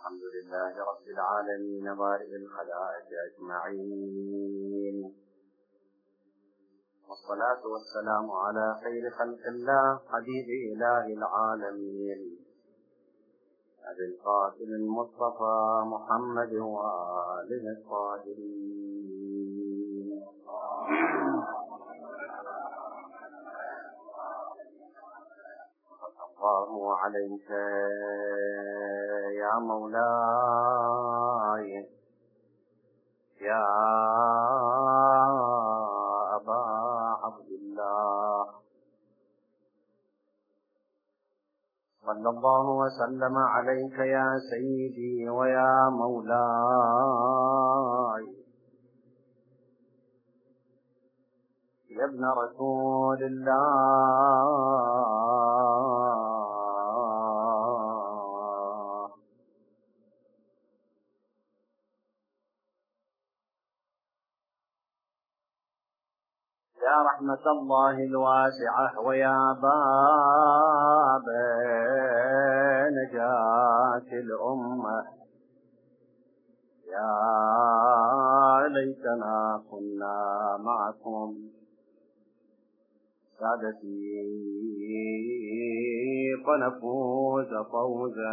الحمد لله رب العالمين بارئ الخلائق أجمعين، والصلاة والسلام على خير خلق الله حبيب إله العالمين أبي القاسم المصطفى محمد وآله الطاهرين. الله عليك يا مولاي يا أبا عبد الله، صلى الله وسلم عليك يا سيدي ويا مولاي يا ابن رسول الله، يا رحمة الله الواسعة ويا باب نجاة الأمة، يا ليتنا كنا معكم سادتي فنفوز فوزا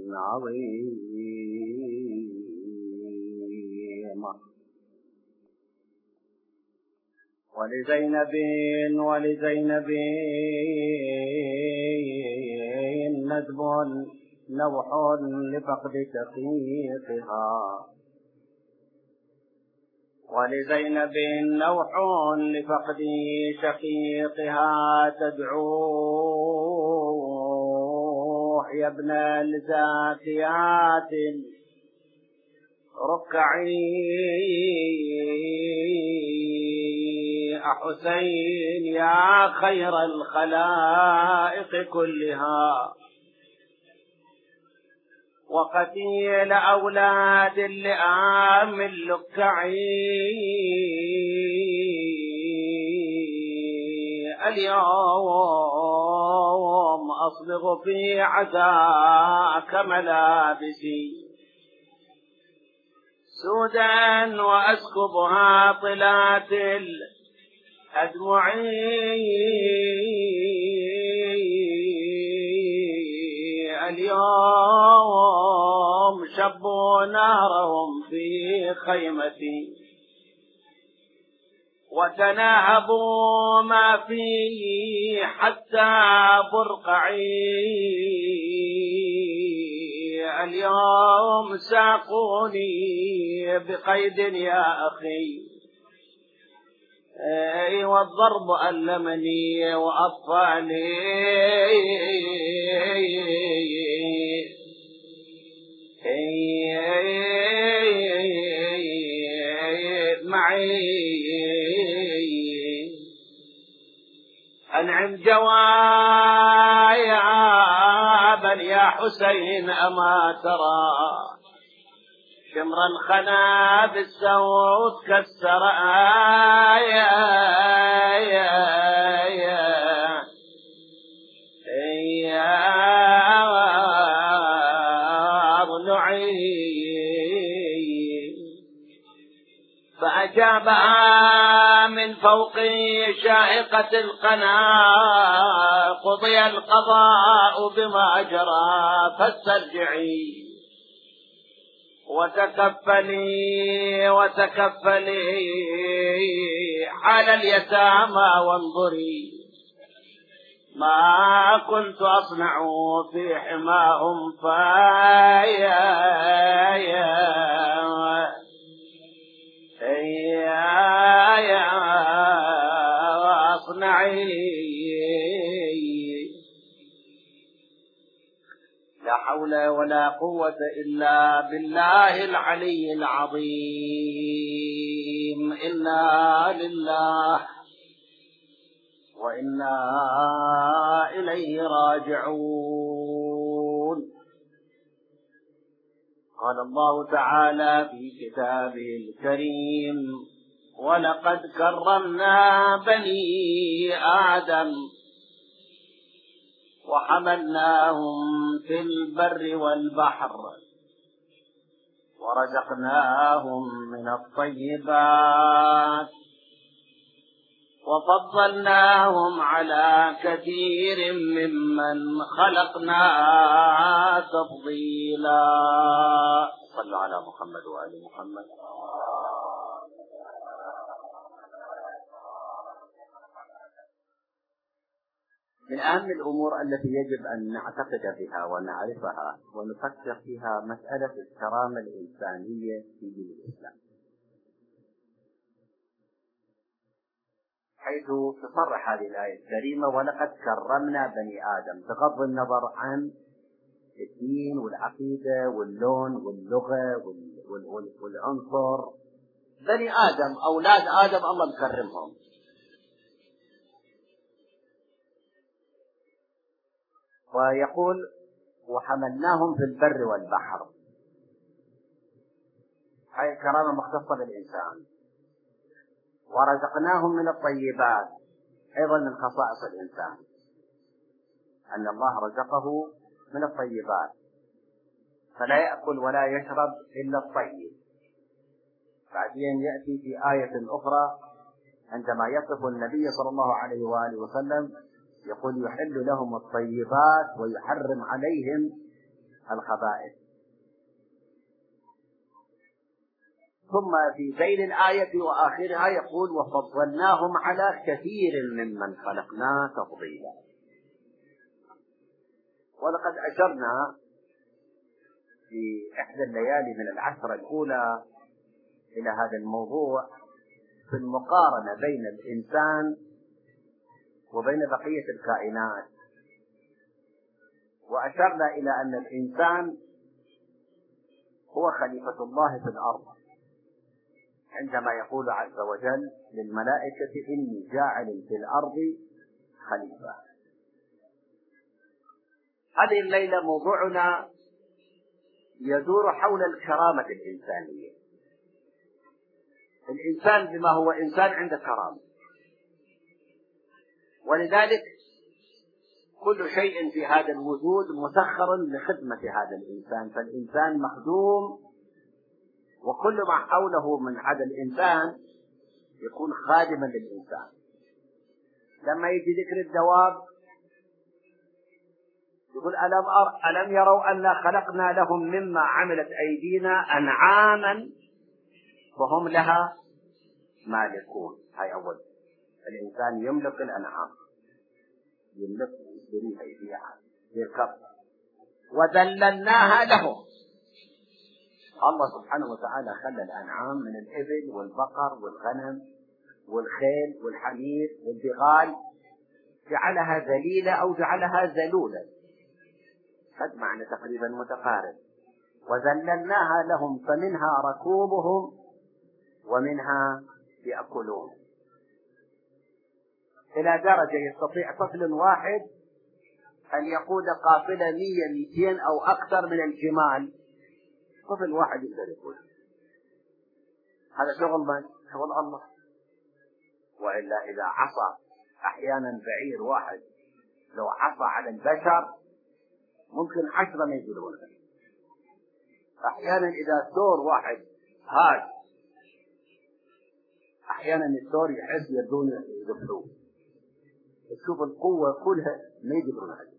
عظيما. ولزينب ندب نوح لفقد شقيقها، ولزينب نوح لفقد شقيقها تدعوه يا ابن الزاكيات ركعي حسين يا خير الخلائق كلها، وقتيل أولاد اللئام اللكعي اليوم أصبغ في عزاك ملابسي سودا وأسكبها طلات الأدمعي، اليوم شبوا نارهم في خيمتي وتناهبوا ما فيه حتى برقعي، اليوم ساقوني بقيد يا أخي والضرب ألمني وأطفالي معي، أنعم جوابا يا حسين أما ترى شمرا خنا بالسوط كسر فأجابها من فوق شائقة القنا قضي القضاء بما جرى فاسترجعي وتكفلي حال اليتامى وانظري ما كنت أصنع في حماهم أصنعي. لا حول ولا قوة إلا بالله العلي العظيم. إنا لله وإنا إليه راجعون. قال الله تعالى في كتابه الكريم: ولقد كرمنا بني آدم وحملناهم في البر والبحر ورزقناهم من الطيبات وفضلناهم على كثير ممن خلقنا تفضيلا. صلوا على محمد وآل محمد. من أهم الأمور التي يجب أن نعتقد بها ونعرفها ونفكر فيها مسألة الكرامة الإنسانية في دين الإسلام، حيث تصرح هذه الآية الكريمة: ولقد كرمنا بني آدم، بغض النظر عن الدين والعقيدة واللون واللغة والعنصر. بني آدم، أولاد آدم، الله مكرمهم. ويقول: وحملناهم في البر والبحر. هذه الكرامة مختصة بالإنسان. ورزقناهم من الطيبات، أيضا من خصائص الإنسان أن الله رزقه من الطيبات، فلا يأكل ولا يشرب إلا الطيب. بعدين يأتي في آية أخرى عندما يصف النبي صلى الله عليه وآله وسلم يقول: يحل لهم الطيبات ويحرم عليهم الخبائث. ثم في بين الآية وآخرها يقول: وفضلناهم على كثير ممن خلقنا تفضيلا. ولقد أشرنا في إحدى الليالي من العشرة الأولى إلى هذا الموضوع في المقارنة بين الإنسان وبين بقية الكائنات، وأشرنا إلى أن الإنسان هو خليفة الله في الأرض، عندما يقول عز وجل للملائكة: إني جاعل في الأرض خليفة. هذه الليلة موضوعنا يدور حول الكرامة الإنسانية. الإنسان بما هو إنسان عنده كرامة، ولذلك كل شيء في هذا الوجود مسخر لخدمة هذا الإنسان، فالإنسان مخدوم، وكل ما حوله من هذا الإنسان يكون خادما للإنسان. لما يجي ذكر الدواب يقول: ألم يروا أنا خلقنا لهم مما عملت أيدينا أنعاما فهم لها مالكون. هاي أول، الإنسان يملك الأنعام، يملك يشتريها يبيعها يركبها. وذللناها لهم. الله سبحانه وتعالى خلى الأنعام من الإبل والبقر والغنم والخيل والحمير والبغال، جعلها ذليلة أو جعلها ذلولة، هذا معنى تقريبا متقارب. وذللناها لهم فمنها ركوبهم ومنها يأكلون، إلى درجة يستطيع طفل واحد أن يقود قافلة 100-200 أو أكثر من الجمال. طفل واحد يقدر يقول. هذا شغل من؟ شغل الله. وإلا إذا عصى أحيانا بعير واحد لو عصى على البشر ممكن 10 ما يقولون. أحيانا إذا ثور واحد هاج، أحيانا الثور يحس يردون يذبحوه. تشوف القوة كلها ما يقدرون عليها.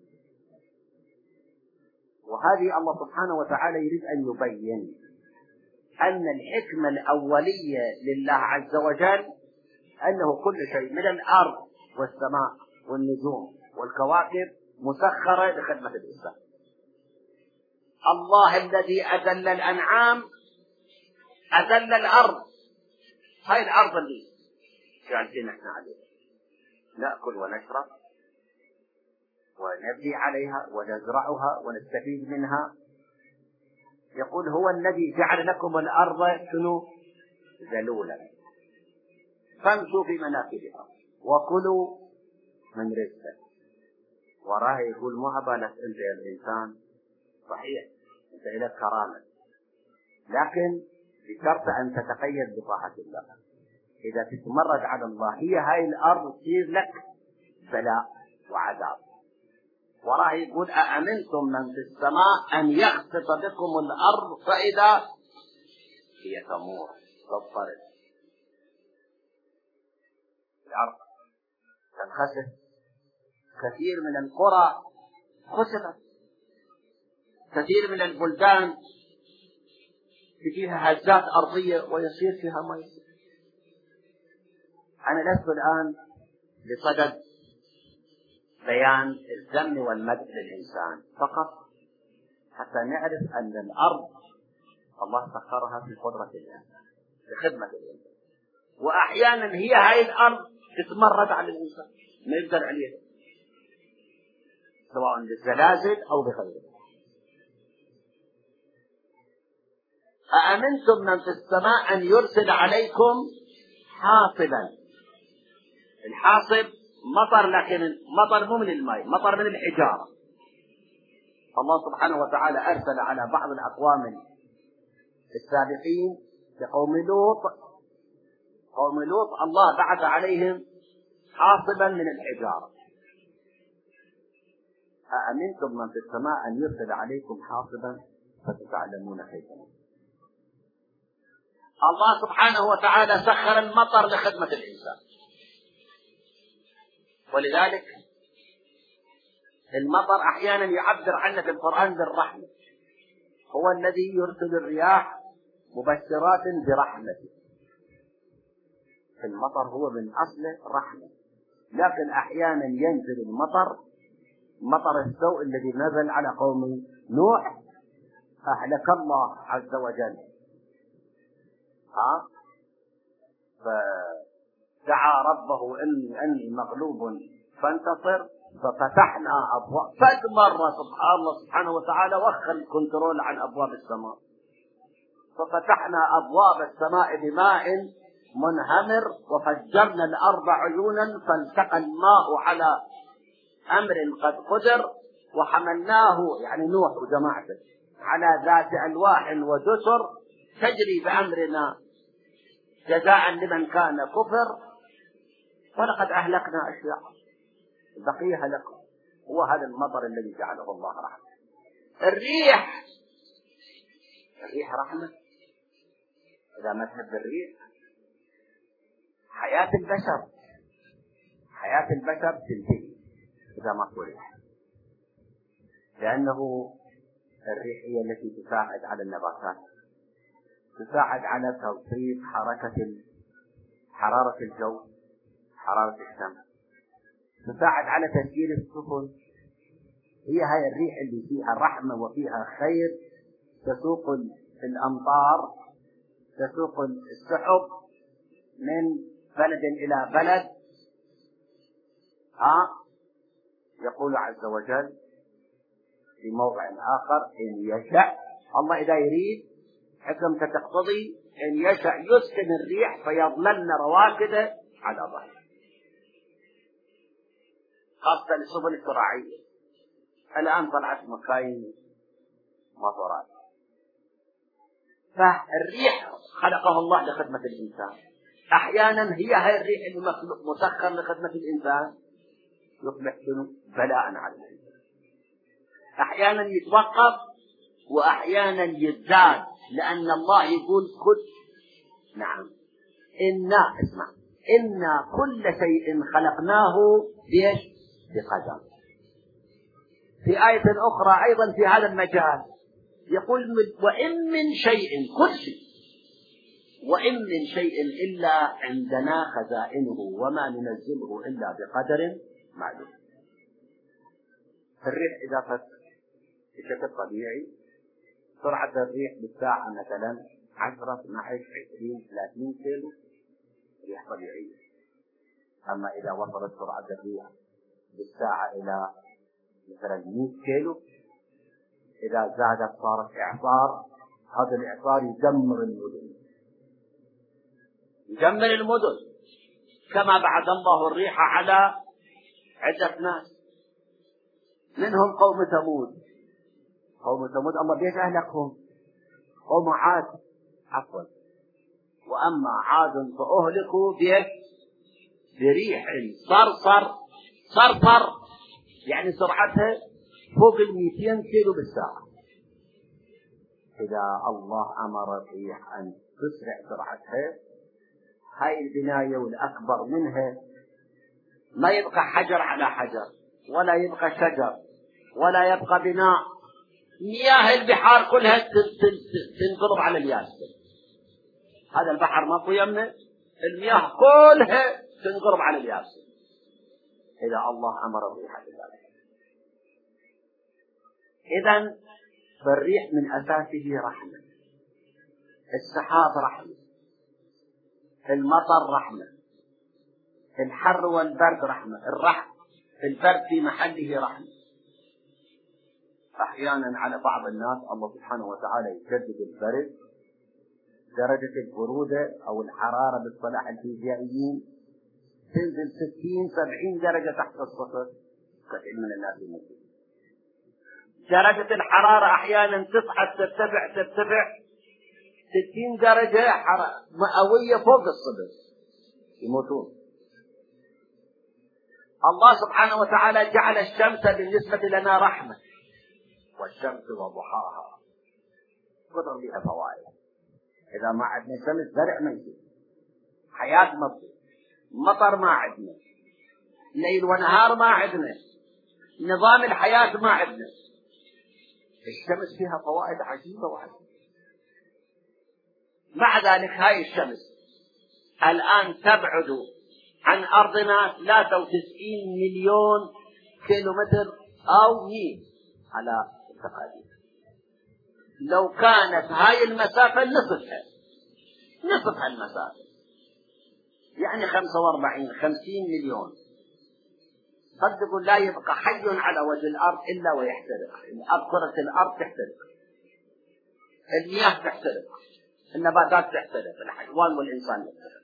وهذه الله سبحانه وتعالى يريد أن يبين أن الحكمة الأولية لله عز وجل أنه كل شيء من الأرض والسماء والنجوم والكواكب مسخرة لخدمة الإنسان. الله الذي أذل الأنعام أذل الأرض. هاي الأرض اللي جالسين نحن عليها نأكل ونشرب ونبني عليها ونزرعها ونستفيد منها. يقول: هو الذي جعل لكم الأرض شنو؟ ذلولا فامشوا في مناكبها وكلوا من رزقه. وراه يقول: ما أبالك أنت يا الإنسان، صحيح أنت إليك كرامة، لكن بشرط أن تتقيد بطاعة الله. إذا تتمرد على الله هي هاي الأرض تصير لك بلاء وعذاب. وراه يقول: أأمنتم من في السماء أن يخسف بكم الأرض فإذا هي تمور تضطرب، الأرض تنخسف، كثير من القرى خسفت، كثير من البلدان تجيها هزات أرضية ويصير فيها ماء. أنا لست الآن بصدد بيان الذم والمدح للإنسان، فقط حتى نعرف أن الأرض الله سخرها في قدرة الله لخدمة الإنسان، وأحيانا هي هاي الأرض تتمرد على الإنسان ما يقدر عليها، سواء بالزلازل أو بغيره. أأمنتم من في السماء أن يرسل عليكم حاصبا. الحاصب مطر، لكن مطر مو من الماء، مطر من الحجارة. الله سبحانه وتعالى أرسل على بعض الأقوام السابقين لقوم لوط، قوم لوط الله بعث عليهم حاصبا من الحجارة. أأمنتم من في السماء أن يرسل عليكم حاصبا فتتعلمون كيف. الله سبحانه وتعالى سخر المطر لخدمة الإنسان، ولذلك المطر أحيانا يعبر عنه في القرآن بالرحمة. هو الذي يرسل الرياح مبشرات برحمته. المطر هو من أصله رحمة، لكن أحيانا ينزل المطر، مطر السوء الذي نزل على قوم نوح أهلك الله عز وجل. فدعا ربه إني مغلوب فانتصر، ففتحنا أبواب. مرة سبحان الله سبحانه وتعالى وخر الكنترول عن أبواب السماء، ففتحنا أبواب السماء بماء منهمر وفجرنا الأرض عيونا فالتقى الماء على أمر قد قدر وحملناه، يعني نوح وجماعته، على ذات ألواح ودسر تجري بأمرنا جزاء لمن كان كفر، ولقد أهلكنا أشياء بقيها لكم. هو هذا المطر الذي جعله الله رحمة. الريح رحمة. إذا ما تحب الريح، حياة البشر تنتهي إذا ما في ريح، لأنه الريح هي التي تساعد على النباتات، تساعد على توصيف حرارة الجو، حرارة الشمس، تساعد على تسيير السفن. هي هاي الريح اللي فيها رحمة وفيها خير، تسوق الأمطار، تسوق السحب من بلد إلى بلد. يقول عز وجل في موضع آخر: إن يشاء الله إذا يريد حكمة تقتضي إن يشاء يسكن الريح فيظللن رواكد على ظهره، خاصة للسفن الزراعية. الآن طلعت مكاين مطارات. فالريح خلقه الله لخدمة الإنسان. أحيانا هي هاي الريح اللي مسخر لخدمة الإنسان يصبح بلاء على الإنسان. أحيانا يتوقف وأحيانا يزداد، لأن الله يقول نعم إنا كل شيء خلقناه بقدر. في آية أخرى أيضا في هذا المجال يقول: وإن من شيء، كل شيء، وإن من شيء إلا عندنا خزائنه وما ننزله إلا بقدر معلوم. الريح إذا فت بشكل طبيعي، سرعة الريح بالساعة مثلا 10 12 20 30 كيلو ريح طبيعية. أما إذا وصلت سرعة الريح بالساعة إلى مثلا 100 كيلو، إذا زادت صارت إعصار. هذا الإعصار يدمر المدن، كما بعث الله الريح على عدة ناس، منهم قوم ثمود. الله بيش أهلكهم. قوم عاد وأما عاد فأهلكوا بريح صرصر، يعني سرعتها فوق 200 كيلو بالساعة. إذا الله أمر الريح أن تسرع سرعتها، هاي البناية والأكبر منها ما يبقى حجر على حجر، ولا يبقى شجر، ولا يبقى بناء، مياه البحار كلها تنقلب على اليابسة. هذا البحر ماكو يمه، المياه كلها تنقلب على اليابسة إذا الله أمر الريح بذلك. إذن فالريح من أساسه رحمة، السحاب رحمة، المطر رحمة، الحر والبرد رحمة، البرد في محله رحمة. أحيانا على بعض الناس الله سبحانه وتعالى يشدد البرد، درجة البرودة أو الحرارة باصطلاح الفيزيائيين تنزل 60-70 درجة تحت الصفر، كثير من الناس يموتون. درجة الحرارة أحيانا تصعد ترتفع 60 درجة مئوية فوق الصفر، يموتون. الله سبحانه وتعالى جعل الشمس بالنسبة لنا رحمة، والشمس وضحاها قدر بها فوائد. إذا ما عندنا شمس زرع ما يصير، حياة ما تصير، مطر ما عندنا، ليل ونهار ما عندنا، نظام الحياة ما عندنا. الشمس فيها فوائد عجيبة وعجيبة. مع ذلك هاي الشمس الآن تبعد عن أرضنا 93 مليون كيلومتر أو ميل على التقادير. لو كانت هاي المسافة نصفها المسافة، يعني 45-50 مليون، صدقوا لا يبقى حي على وجه الأرض إلا ويحترق. كرة الأرض تحترق، المياه تحترق، النباتات تحترق، الحيوان والإنسان يحترق.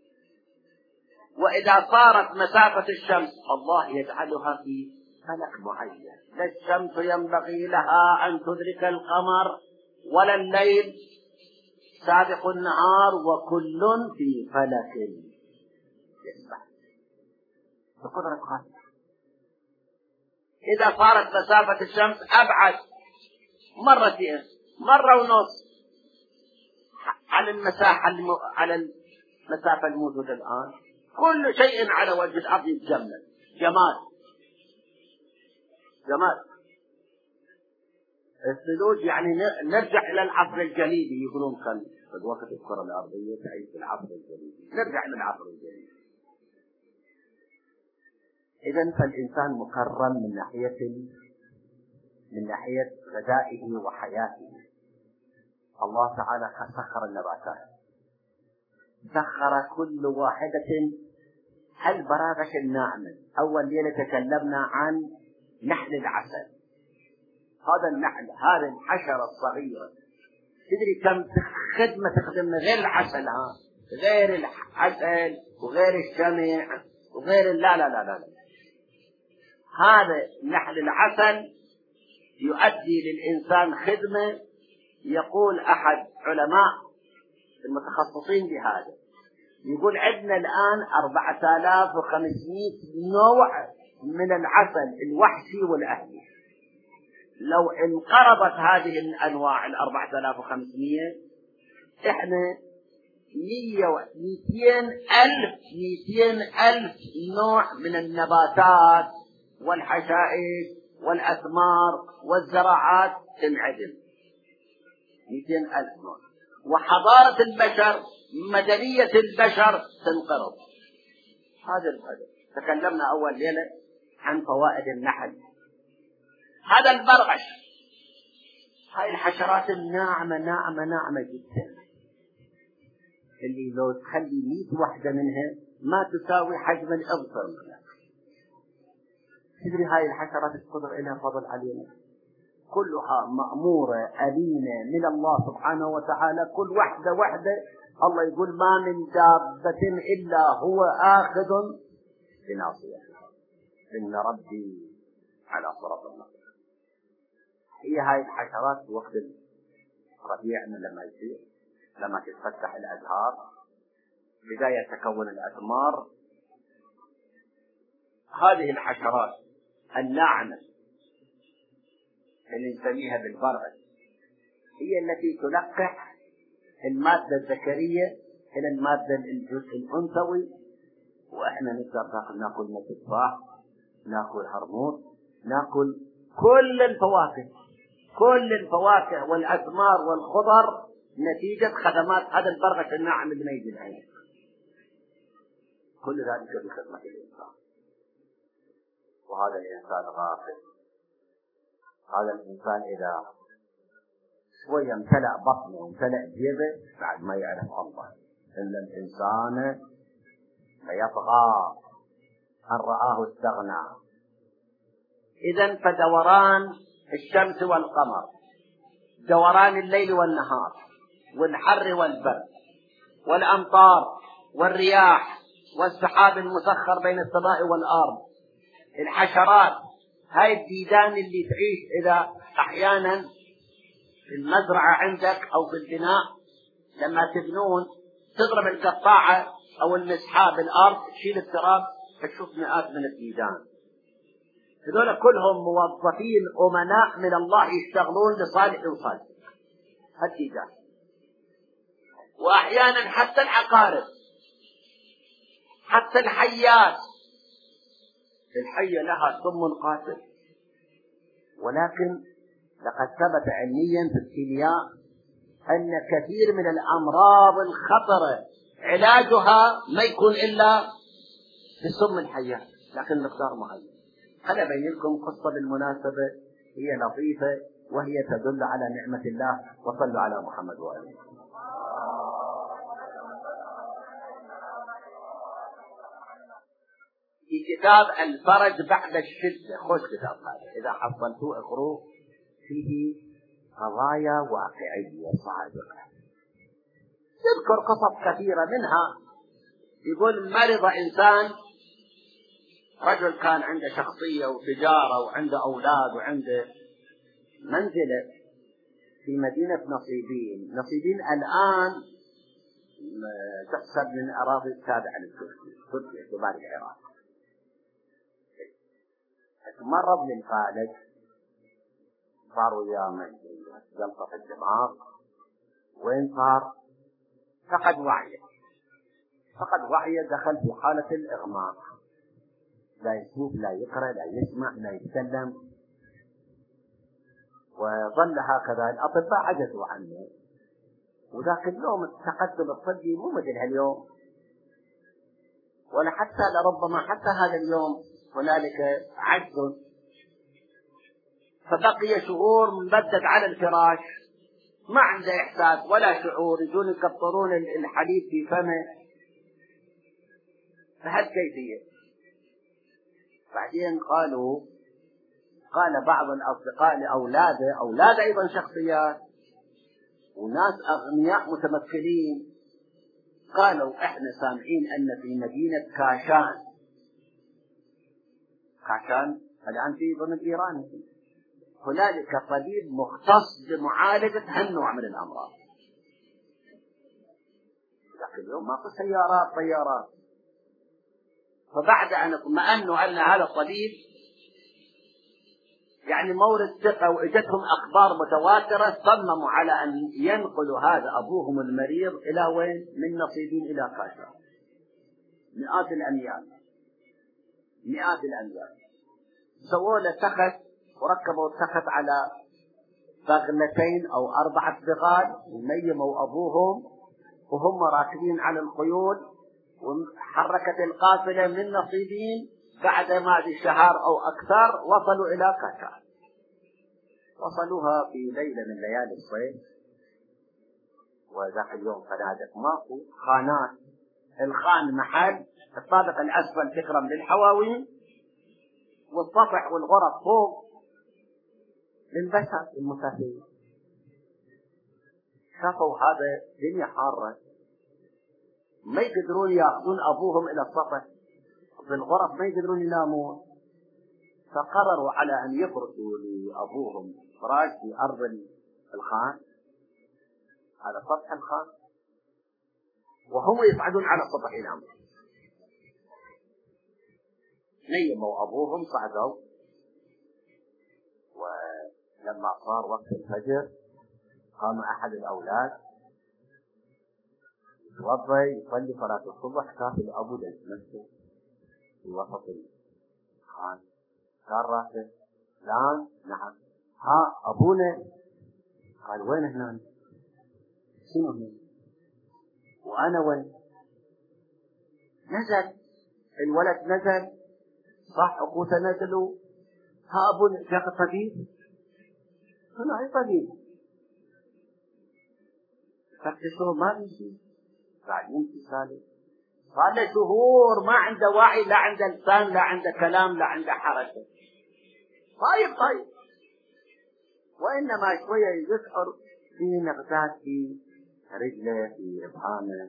وإذا صارت مسافة الشمس الله يجعلها في فلك معين، لا الشمس ينبغي لها أن تدرك القمر ولا الليل سابق النهار، وكل في فلك يسبح بقدرة خالقه. إذا صارت مسافة الشمس أبعد مرتين، مرة ونص على المسافة الموجودة الآن، كل شيء على وجه الأرض يتجمد، جمال. الثلوج يعني نرجع إلى العصر الجليدي، يقولون كان في وقت الكرة الأرضية تعيش في العصر الجليدي، نرجع إلى العصر الجليدي. إذن فالإنسان مكرم من ناحية غذائه وحياته. الله تعالى سخر النباتات، سخر كل واحدة البراغش الناعمة. أول ليلة تكلمنا عن نحل العسل. هذا النحل، هذه الحشرة الصغيرة، تدري كم خدمة تخدمنا غير العسل، غير العسل وغير الشمع وغير لا. هذا نحل العسل يؤدي للإنسان خدمة. يقول أحد علماء المتخصصين بهذا، يقول عندنا الآن 4500 نوع من العسل الوحشي والأهلي. لو انقرضت هذه الأنواع 4500، إحنا 200,000 نوع من النباتات والحشائش والأثمار والزراعات تنعدم. 200,000 نوع. وحضارة البشر، مدنية البشر تنقرض. هذا الهدف. تكلمنا أول ليلة عن فوائد النحل. هذا البرغش، هاي الحشرات الناعمة ناعمة جدا، اللي لو تخلي 100 وحدة منها ما تساوي حجم الأظفر منها. تدري هاي الحشرات القدر إلها فضل علينا، كلها مأمورة ألينة من الله سبحانه وتعالى، كل وحدة الله يقول ما من دابة إلا هو آخذ بناصيتها إن ربي على صراط المستقيم. هي هاي الحشرات وقت الربيع لما تتفتح الأزهار، بداية تكون الأثمار، هذه الحشرات الناعمة اللي نسميها بالبرغش هي التي تلقح المادة الذكرية إلى المادة الجزء الأنثوي، وإحنا نقدر ناكل تفاح، ناكل هرمون، ناكل كل الفواكه والأثمار والخضر نتيجة خدمات هذا البرغش الناعم اللي ما يجي العين. كل ذلك بخدمة الإنسان. وهذا الإنسان غافل. هذا الإنسان إذا شوية امتلأ بطنه وامتلأ جيبه بعد ما يعرف الله. إن الإنسان فيطغى أن رآه استغنى. إذن فدوران الشمس والقمر، دوران الليل والنهار، والحر والبرد، والأمطار والرياح والسحاب المسخر بين السماء والأرض، الحشرات، هاي الديدان اللي تعيش إذا أحيانا في المزرعة عندك أو في البناء لما تبنون تضرب القطاعة أو المسحاب الأرض تشيل التراب تشوف مئات من الديدان. هذول كلهم موظفين أمناء من الله يشتغلون لصالح وصالح الديدان. وأحيانا حتى العقارب، حتى الحيات، الحية لها سم قاتل، ولكن لقد ثبت علميا في الكيمياء أن كثير من الأمراض الخطرة علاجها ما يكون إلا بسم الحيات، لكن مقدار معين. أنا أبين لكم قصة بالمناسبة هي لطيفة وهي تدل على نعمة الله. وصلوا على محمد وآله. في كتاب الفرج بعد الشدة، خوش كتاب هذا، إذا حصلتوه اقروه، فيه قضايا واقعية صادقة، يذكر قصص كثيرة. منها يقول مرض إنسان، رجل كان عنده شخصية وتجارة وعنده أولاد وعنده منزلة في مدينة نصيبين الآن تحسب من أراضي التابعة لتركيا شمال العراق. مرض للفالج، صار وياه جلطة في الدماغ، وين صار؟ فقد وعيه، دخل في حالة الإغماء، لا يشوف لا يقرأ لا يسمع لا يتكلم، وظل هكذا. الأطباء عجزوا عنه، وذاك اليوم التقدم الطبي مو مثل هاليوم، ولا حتى لربما حتى هذا اليوم هنالك عجز. فبقي شهور ممدد على الفراش، ما عنده إحساس ولا شعور، يجون يكبرون الحليب في فمه بهالكيفية. بعدين قال بعض الأصدقاء لأولاده، أولاد أيضا شخصيات وناس أغنياء متمكنين، قالوا إحنا سامعين أن في مدينة كاشان الآن في ضمن إيران هنالك طبيب مختص بمعالجة هالنوع من الأمراض. لكن اليوم ماكو سيارات طيارات. فبعد أن اطمأنوا أن هذا الطبيب يعني مورد ثقة وإجتهم أخبار متواترة، صمموا على أن ينقلوا هذا أبوهم المريض إلى وين؟ من نصيبين إلى كاشان، مئات الأميال. سووا له تخت وركبوا التخت على بغلتين أو 4 بغال، ونيموا أبوهم وهم راكبين على الخيول، وحركت القافلة من نصيبين. بعد ما شهر أو أكثر وصلوا إلى كاشان. وصلوها في ليلة من ليالي الصيف، وذاك اليوم فنادق ماكو خانات، الخان محل الطابق الأسفل تكرم للحواوين، والسطح والغرف فوق للبشر المسافرين. شافوا هذا دنيا حارة، ما يقدرون يأخذون أبوهم إلى السطح، في الغرف ما يقدرون ينامون، فقرروا على أن يفرشوا لأبوهم فراش في أرض الخان، على سطح الخان، وهم يصعدون على السطح ينامون. نيموا أبوهم، صعدوا، ولما صار وقت الفجر قام أحد الأولاد توضأ يصلي صلاة الصبح، كاف الأبو نفسه في وسط الخان، صار راسه فلان نعم ها أبونا. قال وين هنا؟ شنو هنا؟ وأنا وين؟ نزل الولد، نزل صح أخوته نزلوا، ها أبونا جاء الطبيب. أنا أي طبيب؟ فتشوه ما بيجي، بعد يمشي سالم، صار له شهور ما عنده وعي، لا عنده لسان، لا عنده كلام، لا عنده حركة. طيب وإنما شوية يشعر في نغزات في رجله، في إبهامه،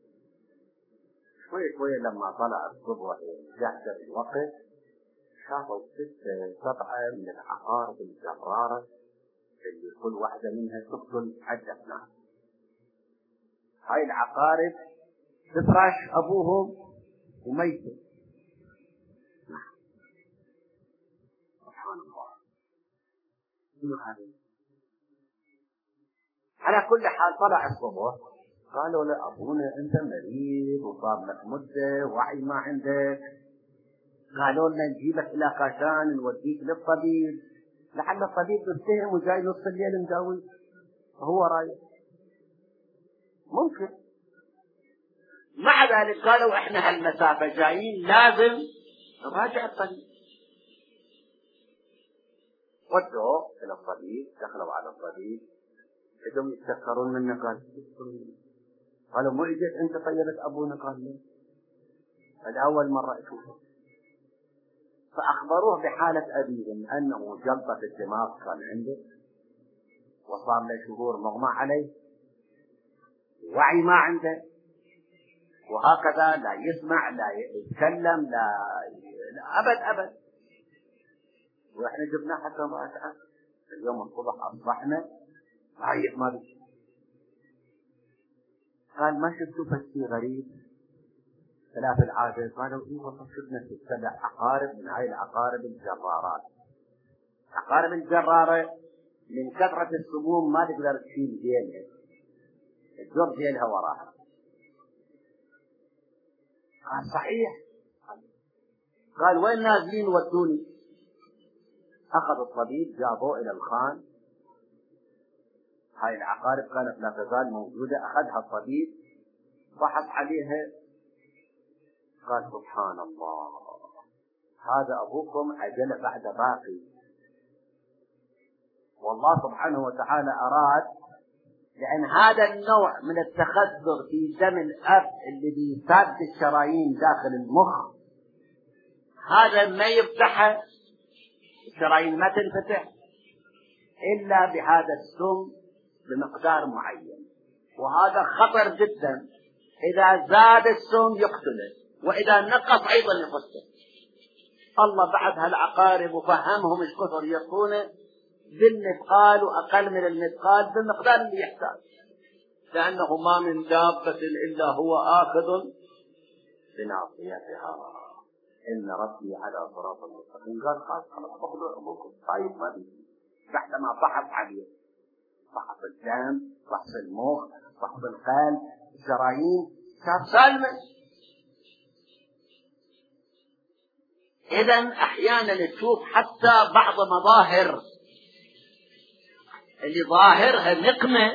شوية لما طلع الصبح جهز الوقت شافوا 6-7 من العقارب الجرارة اللي كل واحدة منها تقتل عدة ناس. هاي العقارب تفرش أبوهم وميتة. سبحان الله. على كل حال طلع الصبح قالوا لأبونا أنت مريض وصار لك مدة وعي ما عندك، قالوا لنا نجيبك إلى كاشان نوديك للطبيب، لعل الطبيب يتهم وجاي نص الليل مداوي وهو رايح، ممكن. مع ذلك قالوا احنا هالمسافة جايين لازم نراجع الطبيب. ودوا إلى الطبيب، دخلوا على الطبيب، بدهم يتذكرون منه. قالوا مو اجيت انت طيبت ابونا؟ قال لي الأول مرة اشوفه. فأخبروه بحالة أبيهم أنه جلطة الدماغ كان عنده، وصار له شهور مغمى عليه، وعي ما عنده، وهكذا لا يسمع لا يتكلم لا أبد. وإحنا جبناه حتى ما اليوم الصبح أصبحنا عيط ما بشي. قال ما شفتوا فشي غريب؟ ثلاث العادة. قالوا إيه والله شفنا 7 عقارب من هاي العقارب الجرارات. عقارب الجرارة من كثرة السموم ما تقدر تشيل ديلها، تجر ديلها وراها. قال صحيح. قال وين نازلين ودوني؟ أخذ الطبيب جابوه إلى الخان، هاي العقارب كانت لا تزال موجودة، أخذها الطبيب بحث عليها، قال سبحان الله هذا أبوكم عجل بعد باقي. والله سبحانه وتعالى أراد، لأن هذا النوع من التخدر في دم الأب اللي بيساد الشرايين داخل المخ، هذا ما يفتح الشرايين، ما تنفتح إلا بهذا السم بمقدار معين، وهذا خطر جدا. إذا زاد السم يقتله، وإذا نقص أيضا يقتله. الله بعد هالعقارب وفهمهم ايش كثر يكون بالمثقال وأقل من المثقال بالمقدار اللي يحتاج، لأنه ما من دابة إلا هو آخذ بناصيتها، إن ربي على صراط مستقيم. قال خلاص اخذوا أبوكم. طيب ما بيجي. بعدما بحث عليه، بحث الدم، بحث المخ، بحث القلب، الشرايين، كان سالما. إذن أحيانا تشوف حتى بعض مظاهر اللي ظاهرها نقمة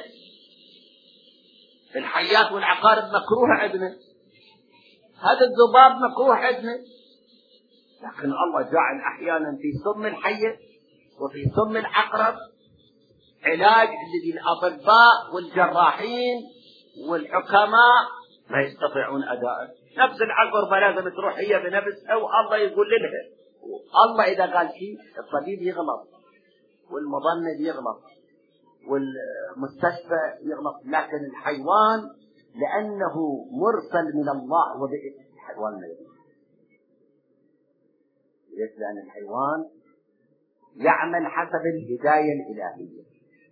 في الحيات والعقارب مكروه عندنا، هذا الذباب مكروه عندنا، لكن الله جعل أحيانا في سم الحية وفي سم العقرب علاج الذي الأطباء والجراحين والحكماء ما يستطيعون أداءه. نفس العقربة لازم تروح هي بنفسها والله يقول لها. الله إذا قال شيء الطبيب يغلط والمضند يغلط والمستشفى يغلط، لكن الحيوان لأنه مرسل من الله وبإذن الحيوان ما يغلط. ليش؟ لأن الحيوان يعمل حسب الهداية الإلهية،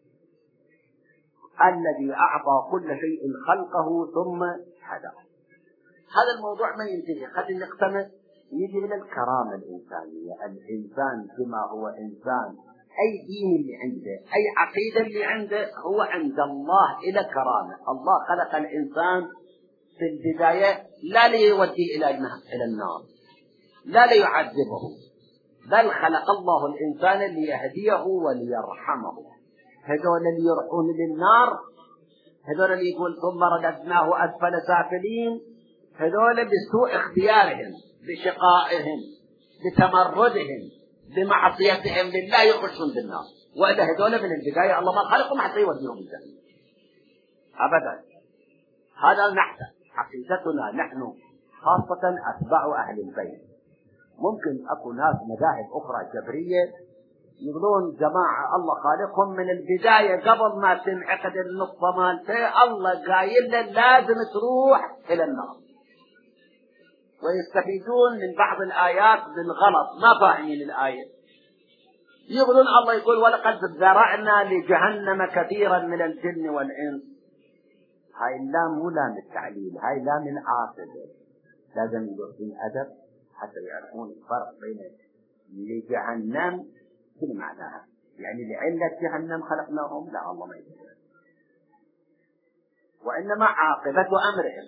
الذي أعطى كل شيء خلقه ثم هداه. هذا الموضوع ما ينتهي، قد نقتمس يجي إلى الكرامة الإنسانية. الإنسان كما هو إنسان أي دين اللي عنده، أي عقيدة اللي عنده، هو عند الله إلى كرامة. الله خلق الإنسان في البداية لا ليوديه إلى النار، لا ليعذبه، بل خلق الله الإنسان ليهديه وليرحمه. هذول اللي يروحون للنار، هذول اللي يقول ثم رددناه أسفل سافلين، هذول بسوء اختيارهم، بشقائهم، بتمردهم، بمعصيتهم لله يخشون بالنار. وإذا هذول من البداية الله ما خلقهم حتى يوديهم الجنة أبدا. هذا نحن عقيدتنا نحن خاصة أتباع أهل البيت. ممكن أكو ناس مذاهب أخرى جبرية يقولون جماعة الله خالقهم من البداية قبل ما تنعقد النقطة مالته، الله قايل له لازم تروح إلى النار، ويستفيدون من بعض الآيات بالغلط، ما فاهمين الآية. يقولون الله يقول ولقد ذرأنا لجهنم كثيرا من الجن والإنس. هاي اللام مو لام التعليل، هاي لام العاقبة. لازم يكون أدب حتى يعرفون الفرق بين لجهنم شنو معناها. يعني لعلة جهنم خلقناهم؟ لا، الله ما يقول، وإنما عاقبة أمرهم.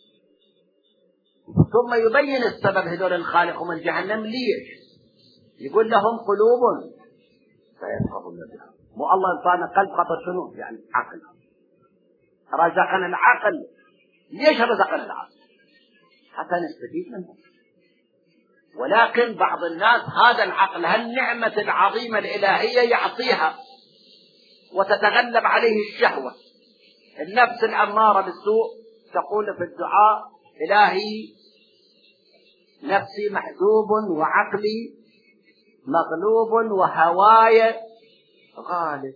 ثم يبين السبب هذول الخالقهم من جهنم ليش. يقول لهم قلوب فيفقهون بها. مو الله انسان قلب خطر شنو؟ يعني عقل. رزقنا العقل. ليش رزقنا العقل؟ حتى نستفيد منه. ولكن بعض الناس هذا العقل هالنعمة العظيمة الإلهية يعطيها وتتغلب عليه الشهوة. النفس الأمارة بالسوء تقول في الدعاء إلهي نفسي محجوب وعقلي مغلوب وهواي غالب.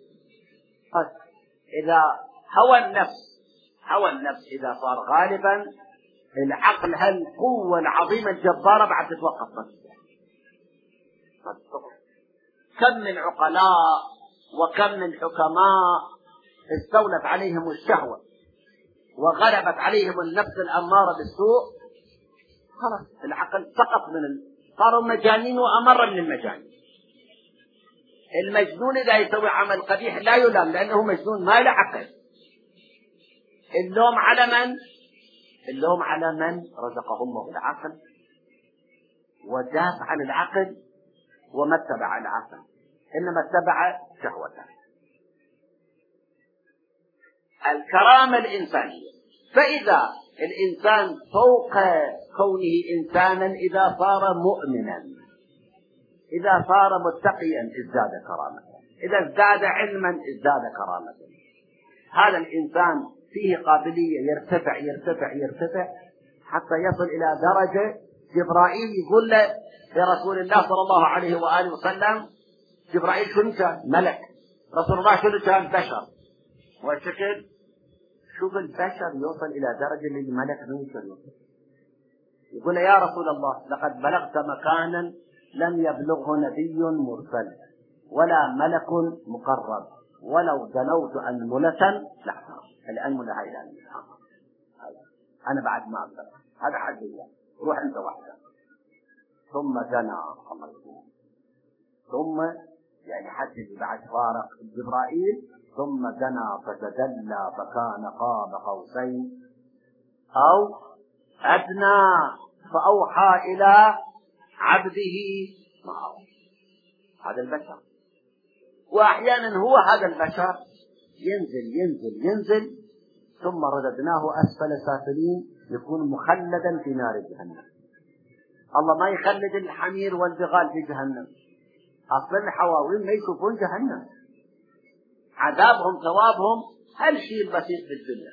إذا هوى النفس إذا صار غالبا، العقل هالقوة العظيمة الجبارة بعد تتوقف نفسها. كم من عقلاء وكم من حكماء استولت عليهم الشهوة وغلبت عليهم النفس الأمارة بالسوء، خلاص العقل سقط صاروا مجانين وأمر من المجانين. المجنون إذا يسوي عمل قبيح لا يلام لأنه مجنون ما له عقل. اللوم على من؟ اللوم على من رزقه الله العقل وداس عن العقل وما اتبع العقل، إنما اتبع شهوته. الكرامة الإنسانية. فإذا الإنسان فوق كونه إنسانا، إذا صار مؤمنا، إذا صار متقيا ازداد كرامة، إذا ازداد علما ازداد كرامة. هذا الإنسان فيه قابلية يرتفع يرتفع يرتفع حتى يصل إلى درجة جبرائيل يقول له لرسول الله صلى الله عليه وآله وسلم، جبرائيل شنو كان؟ ملك. رسول الله شنو كان؟ بشر. والشكل شوف البشر يوصل إلى درجة اللي الملك يوصل. يقول يا رسول الله لقد بلغت مكانا لم يبلغه نبي مرسل ولا ملك مقرب، ولو دنوت أنملة لاحترم. الأنملة هاي الأنملة أنا بعد ما أقدر، هذا حد الله، روح أنت وحدك. ثم دنا الله، ثم يعني حد بعد فارق جبرائيل، ثم دنا فتدلى فكان قاب قوسين أو أدنى فأوحى إلى عبده ما أوحى. هذا البشر. وأحيانا هو هذا البشر ينزل ينزل ينزل ثم رددناه أسفل سافلين، يكون مخلدا في نار جهنم. الله ما يخلد الحمير والبغال في جهنم، أصلا الحواوين ما يشوفون جهنم، عذابهم ثوابهم هالشيء البسيط في الدنيا.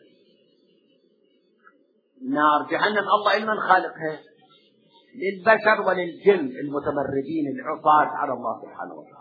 نار جهنم الله إلمن خالقها للبشر وللجن المتمردين العصاة على الله سبحانه وتعالى.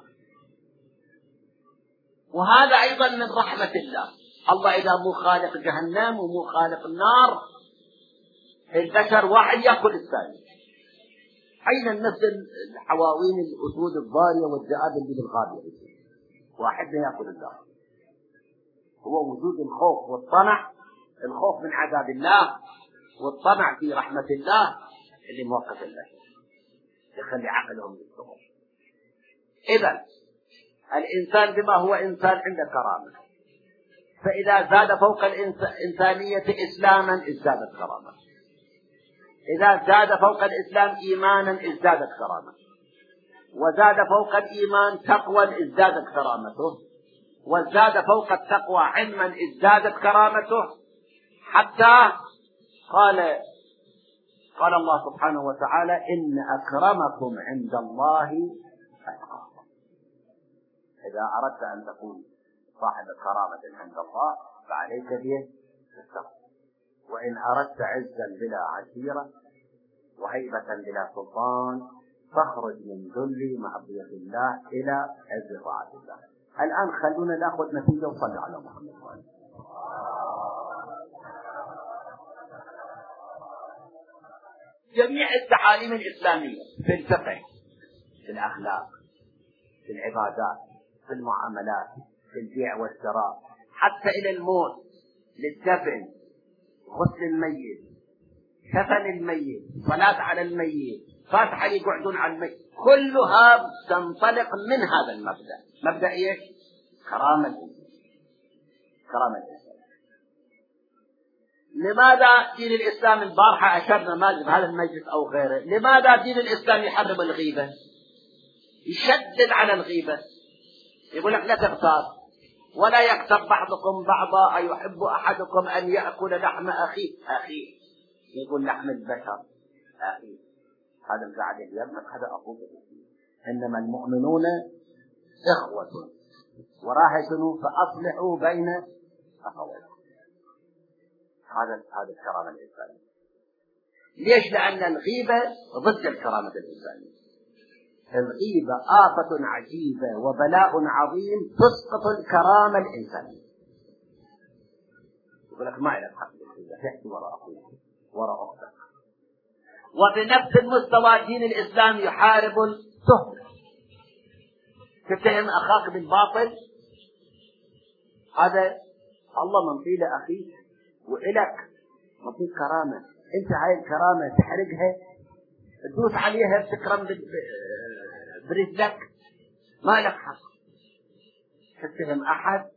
وهذا أيضا من رحمة الله. الله إذا مو خالق جهنم ومو خالق النار، البشر واحد يأكل الثاني. أين نفس الحواوين الأسود الضارية والذئاب اللي بالغابة، واحد يأكل النار. هو وجود الخوف والطمع، الخوف من عذاب الله والطمع في رحمة الله اللي موقف الله يخلي عقلهم يستقر. إذا الإنسان بما هو إنسان عنده كرامة، فإذا زاد فوق الإنسانية إسلاما ازدادت كرامة، إذا زاد فوق الإسلام إيمانا ازدادت كرامة، وزاد فوق الإيمان تقوى ازدادت كرامته، وزاد فوق التقوى علما ازدادت كرامته، حتى قال الله سبحانه وتعالى إن أكرمكم عند الله أتقاكم. إذا أردت أن تكون صاحب كرامة عند الله فعليك به التقوى، وإن أردت عزا بلا عشيرة وهيبة بلا سلطان فاخرج من ذل معصية الله إلى عز طاعة الله. الآن خلونا نأخذ نتيجة وصلوا على محمد صلى الله عليه وسلم. جميع التعاليم الإسلامية في الفقه، في الأخلاق، في العبادات، في المعاملات، في البيع والشراء، حتى إلى الموت، للدفن، غسل الميت، كفن الميت، صلاة على الميت، فاتحة يقعدون على الميت، كلها تنطلق من هذا المبدأ. مبدأ إيش؟ كرامة الإنسان. لماذا دين الإسلام البارحة أشرنا ما في هذا المجلس أو غيره، لماذا دين الإسلام يحرم الغيبة، يشدد على الغيبة، يقول لك لا تغتاب، ولا يغتب بعضكم بعضا، أيحب أحدكم أن يأكل لحم أخيه، يقول لحم البشر أخيه، هذا مزعل يا ابنك، هذا أخوك، إنما المؤمنون إخوة، وراهشنوا فأصلحوا بين أخويكم. هذا الكرامة الإنسانية. ليش؟ لأن الغيبة ضد الكرامة الإنسانية. الغيبة آفة عجيبة وبلاء عظيم تسقط الكرامة الإنسانية. يقول لك ما لك حق الغيبة، تحكي وراء أخوك وراء أختك. وبنفس المستوى دين الإسلام يحارب التهمة. تتهم أخاك بالباطل، هذا الله منطي لأخيك وإلك منطي كرامة، أنت هاي الكرامة تحرقها، تدوس عليها بتكرم برجلك، ما لك حق. تتهم أحد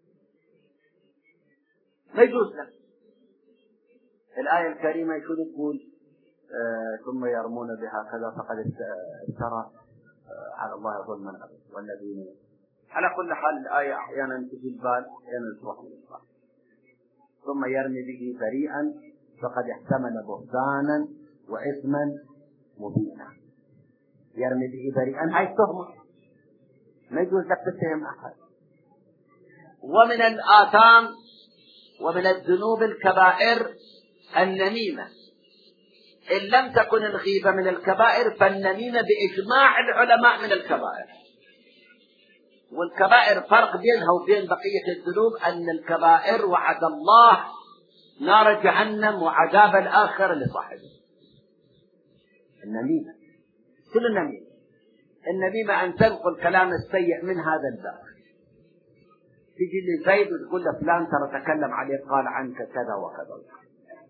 ما يجوز لك. الآية الكريمة يكون تقول ثم يرمون بها كذا فقد افترى على الله ظلما والذين. على كل حال الآية أحيانا تجي البال أحيانا تروح من البال. ثم يرمي به بريئا فقد احتمل بهتانا وإثما مبينا. يرمي به بريئا هاي التهمة، ما يجوز لك تتهم أحد. ومن الآثام ومن الذنوب الكبائر النميمة، إن لم تكن الغيبة من الكبائر فالنميمة بإجماع العلماء من الكبائر. والكبائر فرق بينها وبين بقية الذنوب أن الكبائر وعد الله نار جهنم وعذاب الآخر لصاحبه. النميمة كل النميمة أن تنقل كلام السيء من هذا الباب، تجي لزيد وتقول له فلان ترى تكلم عليه قال عنك كذا وكذا.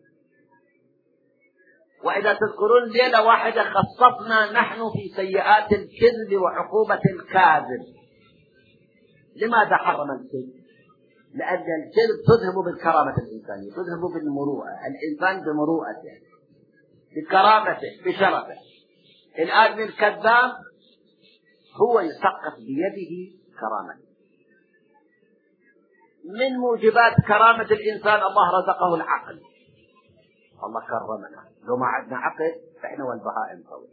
وإذا تذكرون ليلة واحدة خصصنا نحن في سيئات الكذب وعقوبة الكاذب. لماذا حرم الكذب؟ لأن الكذب تذهب بالكرامة الإنسانية، تذهب بالمروءة، الإنسان بمروءته بكرامته بشرفه. الآدمي الكذاب هو يسقط بيده كرامته. من موجبات كرامة الإنسان الله رزقه العقل، الله كرمنا، لو ما عندنا عقل فإحنا والبهائم طويل.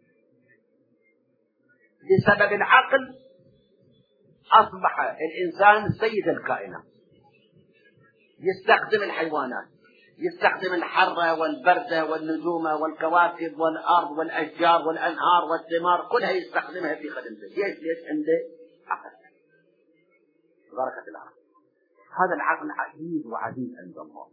بسبب العقل أصبح الإنسان سيد الكائنات، يستخدم الحيوانات، يستخدم الحرة والبردة والنجوم والكواكب والأرض والأشجار والأنهار والثمار، كلها يستخدمها في خدمته. ليش عنده عقل، بركة العقل. هذا العقل عزيز وعزيز عند الله،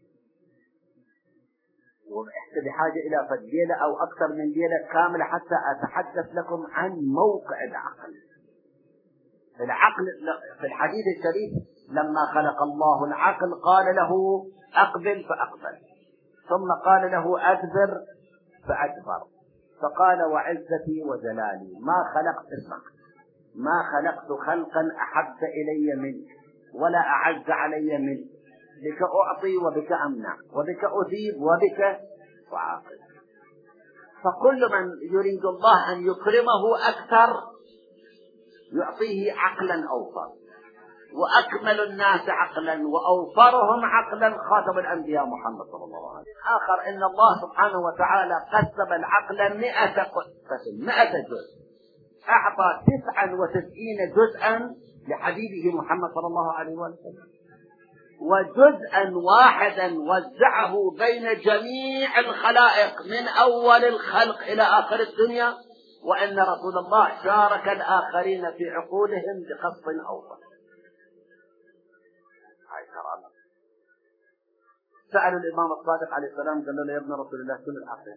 وإحنا بحاجة إلى فديلة أو أكثر من ليلة كاملة حتى أتحدث لكم عن موقع العقل. العقل في الحديث الشريف لما خلق الله العقل قال له أقبل فأقبل، ثم قال له أدبر فأدبر، فقال وعزتي وجلالي ما خلقت اسمك. ما خلقت خلقا أحب إلي منك ولا أعز علي منك، بك أعطي وبك أمنع، وبك أثيب وبك أعاقب. فكل من يريد الله أن يكرمه أكثر يعطيه عقلا أوفر، وأكمل الناس عقلا وأوفرهم عقلا خاتم الأنبياء محمد صلى الله عليه وسلم. آخر إن الله سبحانه وتعالى قسم العقل 100 قسم، 100 جزء، أعطى 99 جزءا لحبيبه محمد صلى الله عليه وسلم، وجزءا واحدا وزعه بين جميع الخلائق من أول الخلق إلى آخر الدنيا، وأن رسول الله شارك الآخرين في عقولهم بقسط أوفر. سألوا الإمام الصادق عليه السلام قالوا له: يا ابن رسول الله شنو العقل؟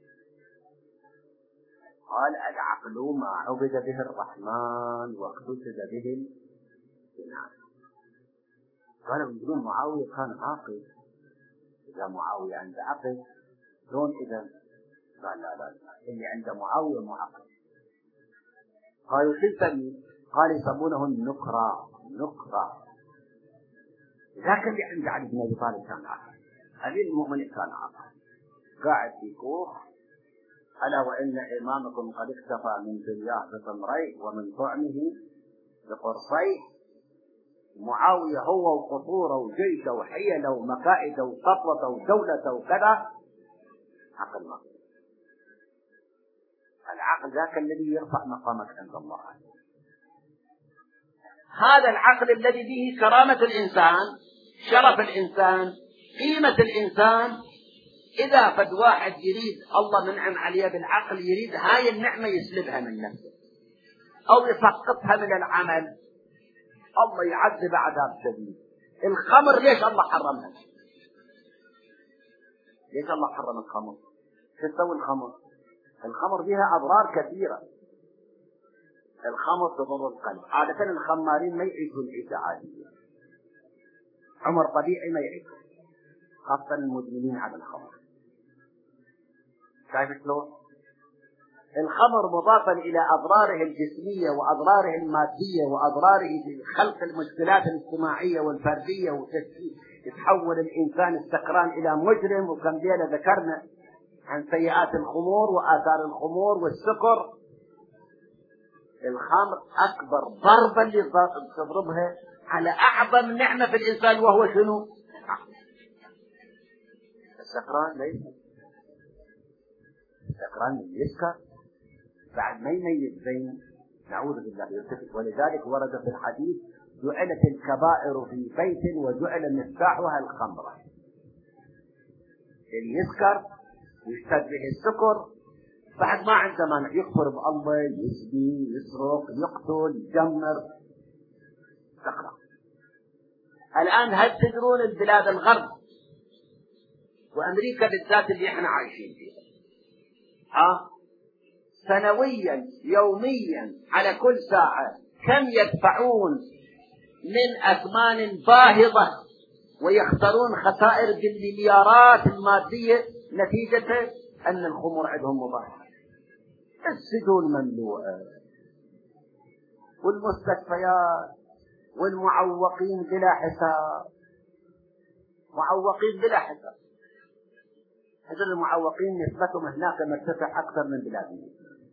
قال: العقل ما عبد به الرحمن واقتصد به الناس. قالوا: يقولون معاوية كان عاقل، إذا معاوية عنده عقل شلون إذا؟ قال: لا، اللي عنده معاوية مو عقل. قالوا: شو يسمي؟ قال: يسمونه النكرة. ذاك اللي عند علي بن أبي طالب كان عاقل، أمير المؤمنين كان عاقل، قاعد في كوخ: ألا وإن إمامكم قد اكتفى من دنياه بتمريه ومن طعمه بقرصيه. معاوية هو وقصوره وجيشه وحيله ومكائده وسطوته ودولته وكذا عقل ما. العقل ذاك الذي يرفع مقامك عند الله. هذا العقل الذي به كرامة الإنسان، شرف الإنسان، قيمة الإنسان. إذا فد واحد يريد الله منعم عليه بالعقل، يريد هاي النعمة يسلبها من نفسه أو يسقطها من العمل، الله يعذب عذاب شديد. الخمر ليش الله حرمها؟ ليش الله حرم الخمر؟ شو تسوي الخمر؟ الخمر فيها أضرار كثيرة. الخمر تضر القلب. عادة الخمارين ما يعيشون عيشة عادية، عمر طبيعي ما يعيش، خاصة المدمنين على الخمر. شايف شلون؟ الخمر مضافا إلى أضراره الجسمية وأضراره المادية وأضراره في خلق المشكلات الاجتماعية والفردية، ويتحول الإنسان السكران إلى مجرم. وكم ليلة ذكرنا عن سيئات الخمور وآثار الخمور والسكر. الخمر أكبر ضربة اللي تضربها على أعظم نعمة في الإنسان، وهو شنو؟ السكران. ليس السكران يسكر بعد ما يميز بين، نعوذ بالله، يرتفع. ولذلك ورد في الحديث: جعلت الكبائر في بيت وجعل مفتاحها الخمرة. اللي يسكر يشتد به السكر بعد ما عنده مانع، يكفر بالله، يسبي، يسرق، يقتل، يجمر، سكران. الآن هل تدرون البلاد الغرب وأمريكا بالذات اللي احنا عايشين فيها، سنويا يوميا على كل ساعة كم يدفعون من أثمان باهظة ويخسرون خسائر بالمليارات المادية نتيجة أن الخمر عندهم مباحة؟ السجون مملوءة والمستشفيات والمعوقين بلا حساب، معوقين بلا حساب. هذول المعوقين نسبتهم هناك مرتفع أكثر من بلادنا.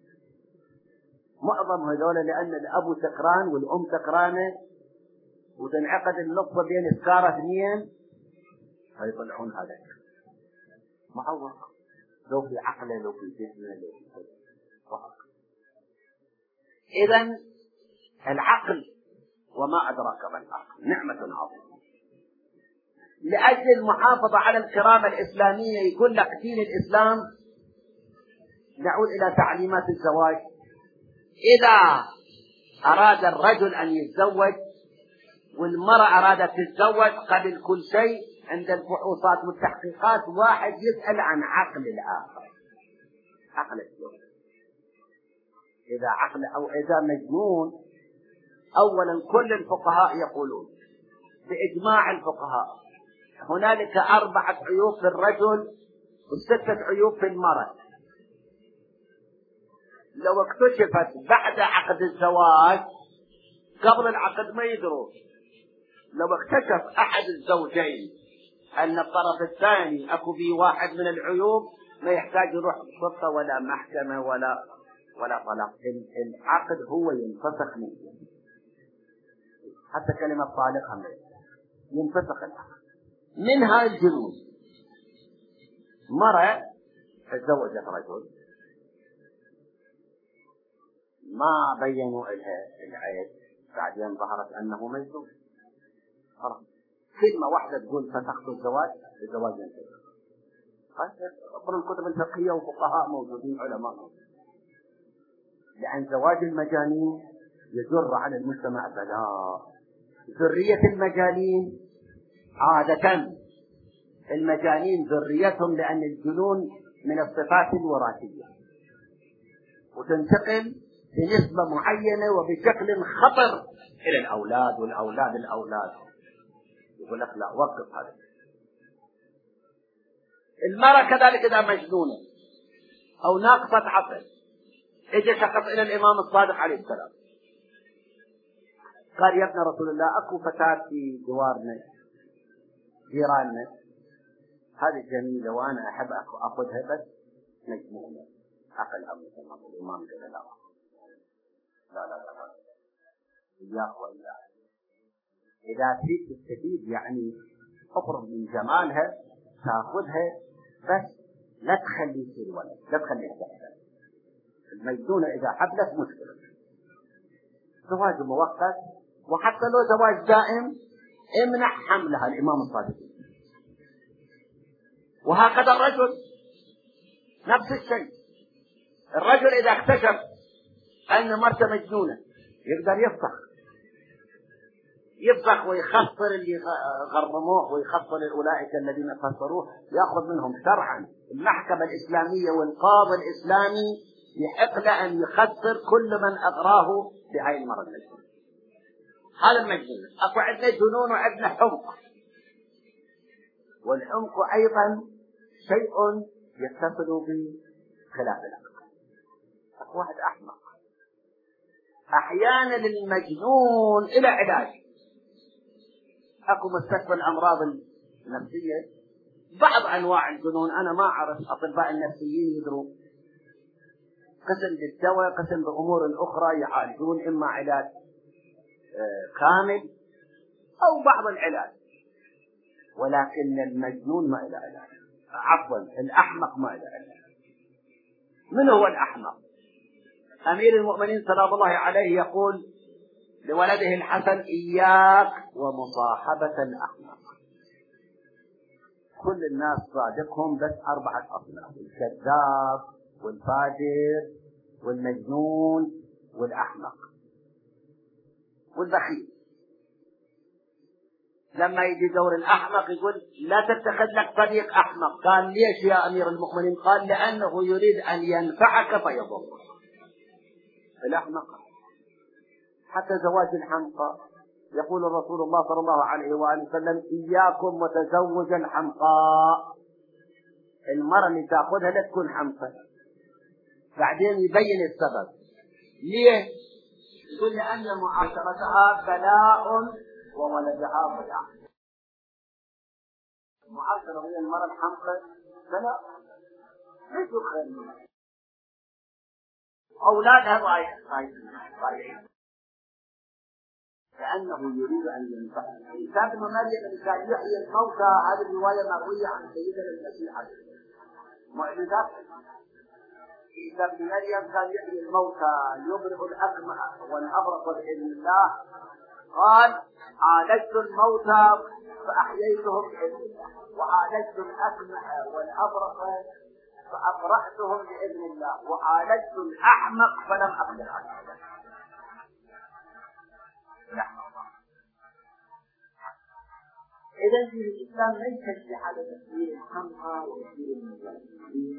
معظم هذول لأن الأب سكران والأم سكرانة، وتنعقد النقطة بين السكارة اثنين فيطلعون هذا معوق، لو في عقله لو في جسمه لو في فقط. إذن العقل وما أدراك ما العقل نعمة عظيمة. لأجل المحافظة على الكرامة الإسلامية يقول لك دين الإسلام، نعود إلى تعليمات الزواج: إذا أراد الرجل أن يتزوج والمرأة أرادت تتزوج، قبل كل شيء عند الفحوصات والتحقيقات واحد يسأل عن عقل الآخر. عقل الزوج إذا عقل أو إذا مجنون. أولا كل الفقهاء يقولون بإجماع الفقهاء هنالك 4 عيوب في الرجل و6 عيوب في المرأة. لو اكتشفت بعد عقد الزواج، قبل العقد ما يدرون، لو اكتشف أحد الزوجين أن الطرف الثاني أكو فيه واحد من العيوب، ما يحتاج يروح شرطة ولا محكمة ولا طلاق. العقد هو ينفسخ منه، حتى كلمة طالقها ينفسخ العقد. منها الجنون. مرة تزوجت رجل ما بينوا لها العيب، بعدين ظهرت أنه مجنون. كلمة واحدة تقول فسخت الزواج ينتهي. اقرأ الكتب الفقهية وفقهاء موجودين، علماء موجودين. لأن زواج المجانين يجر على المجتمع بلاء. ذرية المجانين عادة المجانين ذريتهم، لأن الجنون من الصفات الوراثية وتنتقل بنسبة معينة وبشكل خطر إلى الأولاد والأولاد الأولاد. يقول لك لا، وقف هذا. المرأة كذلك إذا مجنونة أو ناقصة عقل، اجى شخص إلى الإمام الصادق عليه السلام قال: يا ابن رسول الله، أكو فتاة في جوارنا جيراننا، هذه جميلة وأنا أحب أخذها، بس مجنونة عقل أو مثل ما قال الإمام. قال لا إياه وإياه، إذا تريد تستفيد يعني أفرض من جمالها تأخذها، بس لا تخلي يصير ولد، لا تخلي تحصل. المجنونة إذا حبلت مشكلة. زواج مؤقت، وحتى لو زواج دائم امنع حملها الإمام الصادق. وهكذا الرجل نفس الشيء. الرجل إذا اكتشف أن مرته مجنونة يقدر يفسخ ويخسر اللي غرموه، ويخسر أولئك الذين خسروه، يأخذ منهم شرعا. المحكمة الإسلامية والقاضي الإسلامي يحق له أن يخسر كل من أغراه بهاي المرة المجنون. هذا المجنون. أكو عندنا جنون وعندنا حمق، والحمق أيضا شيء يتصل بخلاف العقل. أكو واحد أحمق. أحيانا المجنون إلى علاج. أكو مستشفى الأمراض النفسية بعض أنواع الجنون أنا ما أعرف، أطباء النفسيين يدروا، قسم بالدواء، قسم بأمور أخرى يعالجون، إما علاج كامل أو بعض العلاج. ولكن المجنون ما إلى علاج، عفوا الأحمق ما إلى علاج. من هو الأحمق؟ أمير المؤمنين سلام الله عليه يقول لولده الحسن: إياك ومصاحبة الأحمق. كل الناس صادقهم بس 4 أصناف: الكذاب والفاجر والمجنون والأحمق والبخيل. لما يجي دور الأحمق يقول: لا تتخذ لك طريق أحمق. قال: ليش يا أمير المؤمنين؟ قال: لأنه يريد أن ينفعك فيضرك. الأحمق. حتى زواج الحمقى يقول الرسول الله صلى الله عليه وآله وسلم: إياكم وتزوج الحمقاء. المرأة اللي تأخذها لا تكون حمقى. بعدين يبين السبب ليه؟ يقول: لأن معاشرتها بلاء وولدها بلاء. المعاشرة هي المرأة الحمقى بلاء، ليس خير منها. أولادها ضايعين، لأنه يريد أن ينفعها. عيسى بن مريم كان يحيي الموتى، هذه الرواية مروية عن سيدنا المسيح عليه معجزات. عيسى بن مريم كان يحيي الموتى، يبرئ الأكمه والأبرص بإذن الله. قال: عالجت الموتى فأحييتهم بإذن الله، وعالجت الأكمه والأبرص فأبرأتهم بإذن الله، وعالجت الأحمق فلم أقدر عليه. إذا في الإسلام ليس في حالة تسوير الحمقى وتسوير المجانين،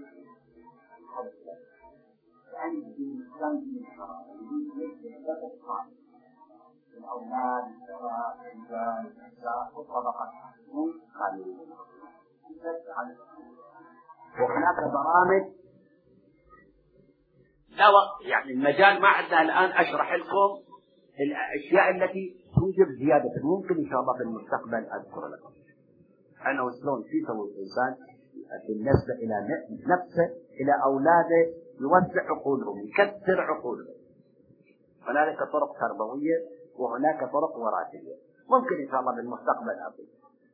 لأن الإسلام في الشرع الأولاد، الشباب، الرجال، النساء والطبقات هم قانونيون. وهناك برامج لا وقت، يعني المجال ما عندنا الآن أشرح لكم الأشياء التي توجب زيادة. ممكن إن شاء الله في المستقبل أذكر لكم أنه شلون في يسوي الإنسان بالنسبة إلى نفسه إلى أولاده، يوسع عقولهم، يكثر عقولهم. هنالك طرق تربوية وهناك طرق وراثية، ممكن إن شاء الله بالمستقبل أقول.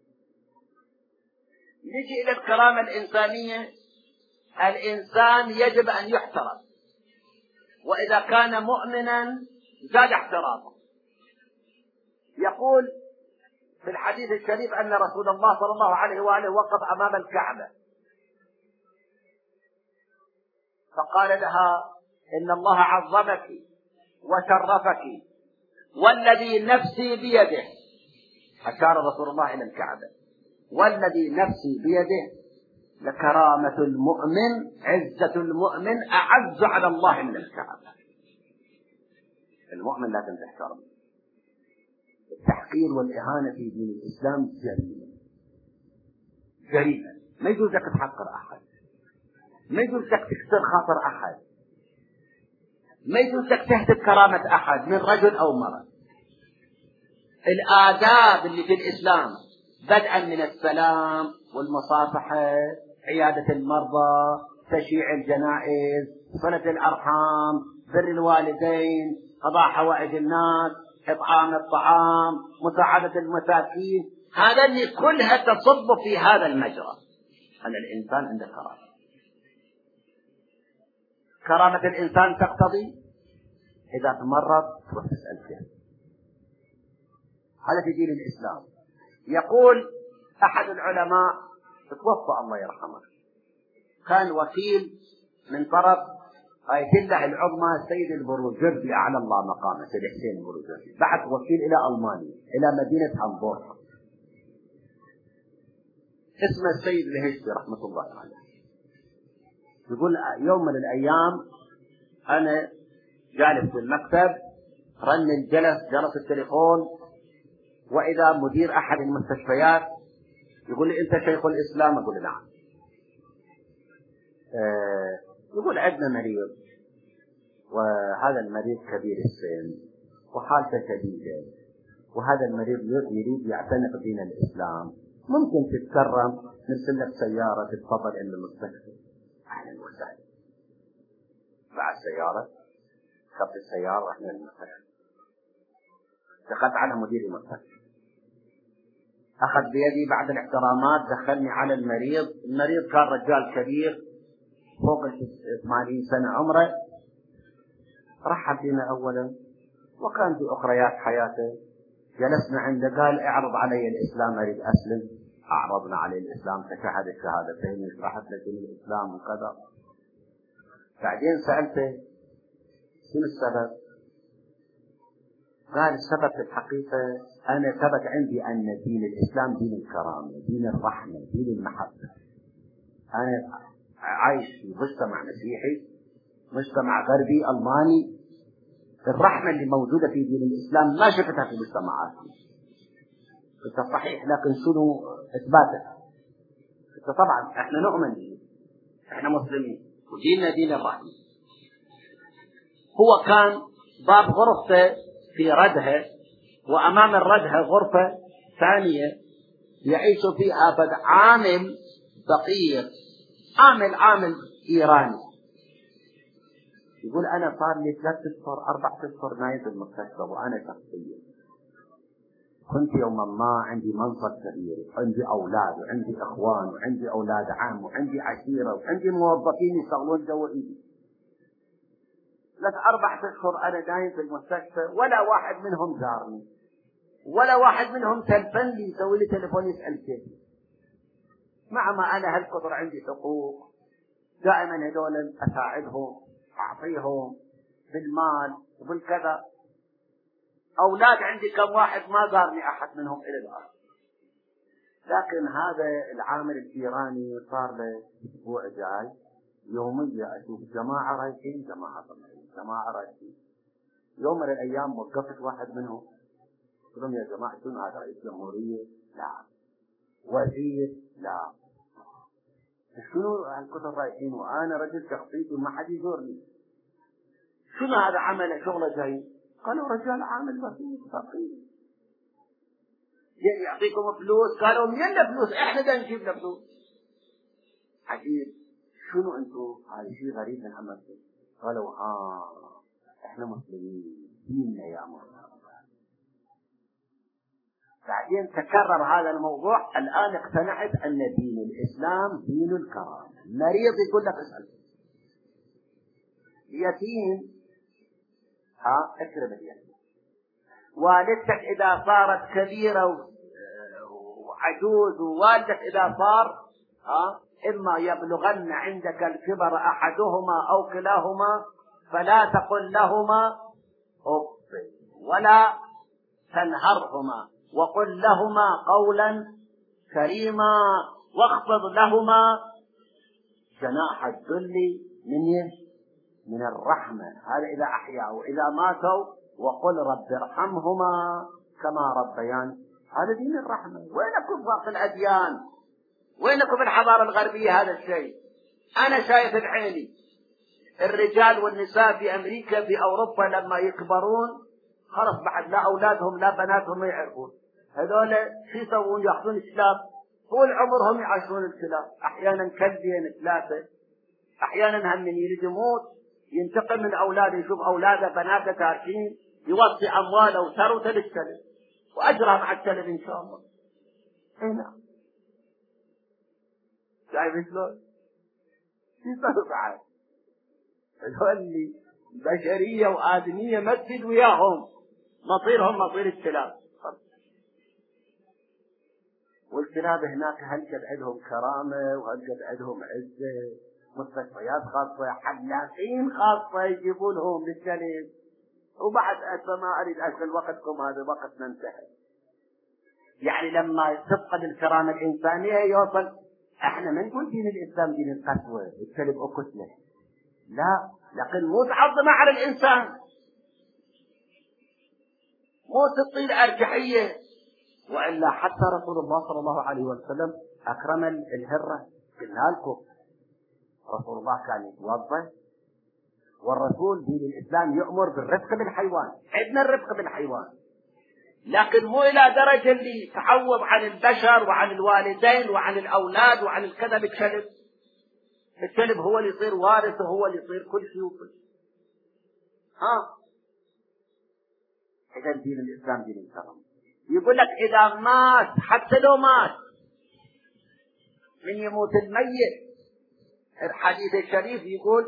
نجي إلى الكرامة الإنسانية. الإنسان يجب أن يحترم، وإذا كان مؤمنا زاد احترامه. يقول في الحديث الشريف أن رسول الله صلى الله عليه وآله وقف أمام الكعبة فقال لها: إن الله عظمك وشرفك والذي نفسي بيده. أشار رسول الله إلى الكعبة: والذي نفسي بيده لكرامة المؤمن، عزة المؤمن أعز على الله من الكعبة. المؤمن لازم تحترم. التحقير والإهانة في دين الإسلام جريمة. ما يجوز لك تحقر أحد، ما يجوز لك تكسر خاطر أحد، ما يجوز لك تهتك كرامة أحد من رجل أو مرأة. الآداب اللي في الإسلام بدءا من السلام والمصافحة، عيادة المرضى، تشييع الجنائز، صلة الأرحام، بر الوالدين، قضاء حوائج الناس، إطعام الطعام، مساعدة المساكين، هذا اللي كلها تصب في هذا المجرى. أن الإنسان عنده كرامة. كرامة الإنسان تقتضي إذا تمرض تروح تسأل فيه. هذا في دين الإسلام. يقول أحد العلماء توفى الله يرحمه، كان وكيل من طرف آية الله العظمى السيد البروجردي أعلى الله مقامه، سيد حسين البروجردي، بعث وكيل إلى ألمانيا إلى مدينة هامبورغ، اسمه السيد الهشتي رحمة الله عليه. يقول يوم من الأيام أنا جالس في المكتب، رن جلس التليفون، وإذا مدير أحد المستشفيات يقول لي: أنت شيخ الإسلام؟ أقول: نعم. يقول: عندنا مريض، وهذا المريض كبير السن وحالته شديدة، وهذا المريض يريد يعتنق دين الإسلام، ممكن تتكرم نرسل لك سيارة تتفضل إلى المستشفى؟ أهلا وسهلا. بعد سيارة، خذت السيارة رحنا للمستشفى، دخلت على مدير المستشفى، أخذ بيدي بعد الاحترامات دخلني على المريض. المريض كان رجال كبير فوق 80 سنة عمره، رحب بنا أولا، وكان في أخريات حياته. جلسنا عنده، قال: اعرض علي الإسلام أريد أسلم. أعرضنا عليه الإسلام، تشهد الشهادتين، شرحت له دين الإسلام وكذا. بعدين سألته: شنو السبب؟ قال: السبب في الحقيقة أنا ثبت عندي أن دين الإسلام دين الكرامة، دين الرحمة، دين المحبة. أنا عايش في مجتمع مسيحي، مجتمع غربي ألماني، الرحمة اللي موجودة في دين الإسلام ما شفتها في مجتمعات. قلت: صحيح، لكن شنو إثباتها؟ قلت: طبعا احنا نؤمن به، احنا مسلمين وديننا دين الرحمة. هو كان باب غرفته في ردها، وأمام الردها غرفة ثانية يعيش فيها بد عامل فقير، عامل إيراني. يقول: أنا صار لي 3 أشهر 4 أشهر نايم في المستشفى، وأنا شخصيا كنت يوما ما عندي منصب كبير، وعندي أولاد وعندي إخوان وعندي أولاد عام وعندي عشيرة وعندي موظفين يشتغلون جوا إيدي. 3 4 أشهر أنا نايم في المستشفى، ولا واحد منهم زارني، ولا واحد منهم تلفن لي يسوي لي تليفون يسأل كيفي، مع ما أنا هالكثر عندي حقوق. دائما هذول أساعدهم، أعطيهم بالمال وبالكذا. أولاد عندي كم واحد ما زارني أحد منهم إلى الآن. لكن هذا العامل الإيراني صار له أسبوع جاي يوميا أشوف جماعة رايحين جماعة طالعين، جماعة رايحين. يوم من الأيام وقفت واحد منهم، قلت لهم: يا جماعة شنو هذا؟ رئيس جمهورية؟ لا. وزير؟ لا. شنو هالكثر رايحين وأنا رجل شخصيتي ما حد يزورني؟ شنو هذا عمله شغله جاي؟ قالوا رجال عامل بسيط فقير يعطيكم فلوس. قالوا من فلوس؟ احنا دا نجيب له فلوس. عجيب، شنو انتم؟ هذا شيء غريب من عملكم. قالوا احنا مسلمين ديننا يا مولانا. بعدين تكرر هذا الموضوع. الآن اقتنعت أن دين الإسلام دين الكرامة. مريض يقول لك اسأل. يتيم اكرم اليتيم. والدتك إذا صارت كبيرة وعجوز، ووالدك إذا صار إما يبلغن عندك الكبر أحدهما أو كلاهما فلا تقل لهما أف ولا تنهرهما وقل لهما قولا كريما واخفض لهما جناح الذل من الرحمة. هذا إذا أحيا، وإذا ماتوا وقل رب ارحمهما كما ربيان. هذا دين الرحمة. وينكم باقي الأديان؟ وينكم الحضارة الغربية؟ هذا الشيء أنا شايف بعيني. الرجال والنساء في أمريكا في أوروبا لما يكبرون خلص بعد لا أولادهم لا بناتهم ما يعرفون هذول شو يسوون؟ يأخذون الكلاب طول عمرهم يعاشون الكلاب. أحيانا كلبين ثلاثة، أحيانا هم من يريد يموت ينتقل من أولاده، يشوف أولاده بناته تاركين، يوصي أمواله وثروته للكلب وأجرى مع الكلب إن شاء الله. هنا شايف شلون؟ يصير بعد هذول بشرية وآدمية مسجد وياهم مصيرهم مصير الكلاب. والكلاب هناك هلقد عندهم كرامة وهلقد عندهم عزة، مستشفيات خاصة، حلاقين خاصة يجيبون لهم للكلب. وبعد ما أريد أشغل وقتكم، هذا وقت ننتهي. يعني لما تفقد الكرامة الإنسانية يوصل. احنا ما نقول دين الإسلام دين القسوة الكلب أكتله، لا، لكن مو تعظم على الإنسان، مو تصير أرجحية. وإلا حتى رسول الله صلى الله عليه وسلم أكرم الهرة. قلنا لكم رسول الله كان يتوضأ، والرسول دين الإسلام يأمر بالرفق بالحيوان. عندنا الرفق بالحيوان، لكن مو إلى درجة اللي تعوض عن البشر وعن الوالدين وعن الأولاد وعن الكذا بالكلب. الكلب هو اللي يصير وارث وهو اللي يصير كل شيء وكل شيء. إذا دين الإسلام دين الكرم. يقول لك إذا مات، حتى لو مات، من يموت الميت، الحديث الشريف يقول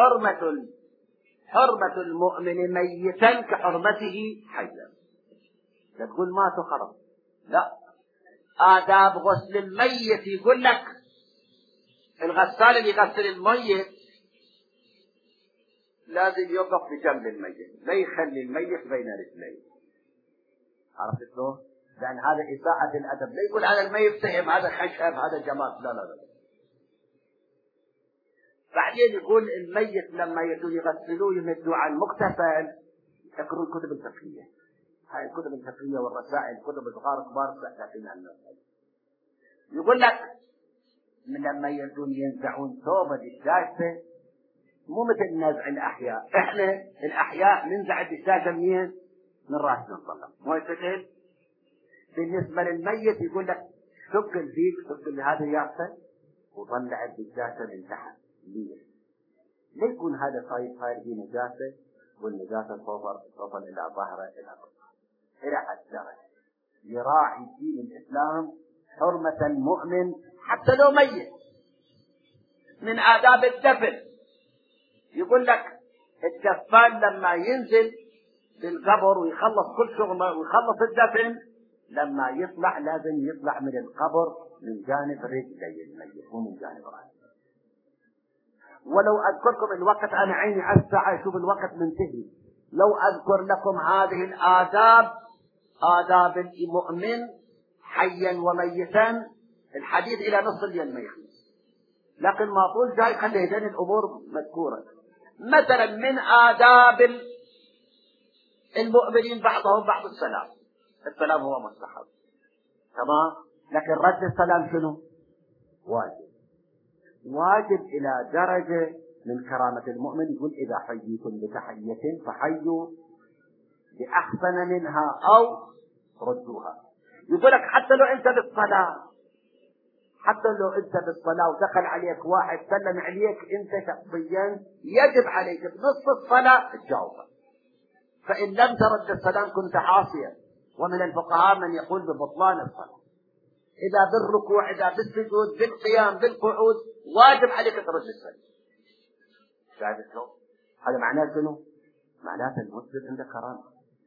حرمة المؤمن ميتا كحرمته حيا. لا تقول مات وخلاص، لا، آداب غسل الميت. يقول لك الغسال اللي يغسل الميت لازم يوقف بجنب الميت، لا يخلي الميت بين رجليه. عرفت شلون؟ لأن هذا إساءة الأدب. لا يقول هذا الميت سهم، هذا خشب، هذا جمال، لا لا لا. بعدين يقول الميت لما يغسلوه يمدوا على المغتسل يذكرون الكتب الفقهية. هاي الكتب الفقهية والرسائل كتب الصغار كبار لكن يقول لك من لما ينزعون ثوب الدشاشة مو مثل نزع الأحياء. احنا الأحياء ننزع الدشاشة من راسنا نطلع، مو يستدل. بالنسبة للميت يقول لك شق الفيك، شق هذا يغسل وطلع الدشاشة من تحت. ليه؟ لا يكون هذا صاير فيه نجاسة والنجاسة توصل إلى ظهره إلى حد درجة. يراعي دين الإسلام حرمة المؤمن حتى لو ميت. من آداب الدفن يقول لك الدفان لما ينزل بالقبر ويخلص كل شغله ويخلص الدفن، لما يطلع لازم يطلع من القبر من جانب رجلي الميت مو من جانب رأسه. ولو أذكركم الوقت، أنا عيني على الساعة أشوف الوقت منتهي. لو أذكر لكم هذه الآداب، آداب المؤمن حيا وميتا، الحديث إلى نصف اليوم ما يخلص، لكن ما طول جاي خلي هذين الأمور مذكورة. مثلا من آداب المؤمنين بعضهم بعض السلام هو مستحب، تمام، لكن رد السلام شنو؟ واجب إلى درجة من كرامة المؤمن يقول إذا حييتم بتحية فحيوا بأحسن منها أو ردوها. يقول لك حتى لو أنت بالصلاة ودخل عليك واحد سلم عليك، أنت شخصيا يجب عليك بنصف الصلاة تجاوبه، فإن لم ترد السلام كنت عاصيا. ومن الفقهاء من يقول ببطلان الصلاة، إذا بالركوع، إذا بالسجود، بالقيام، بالقعود، واجب عليك ترد السلام. هذا معناه شنو؟ معناه المسلم عنده كرامة.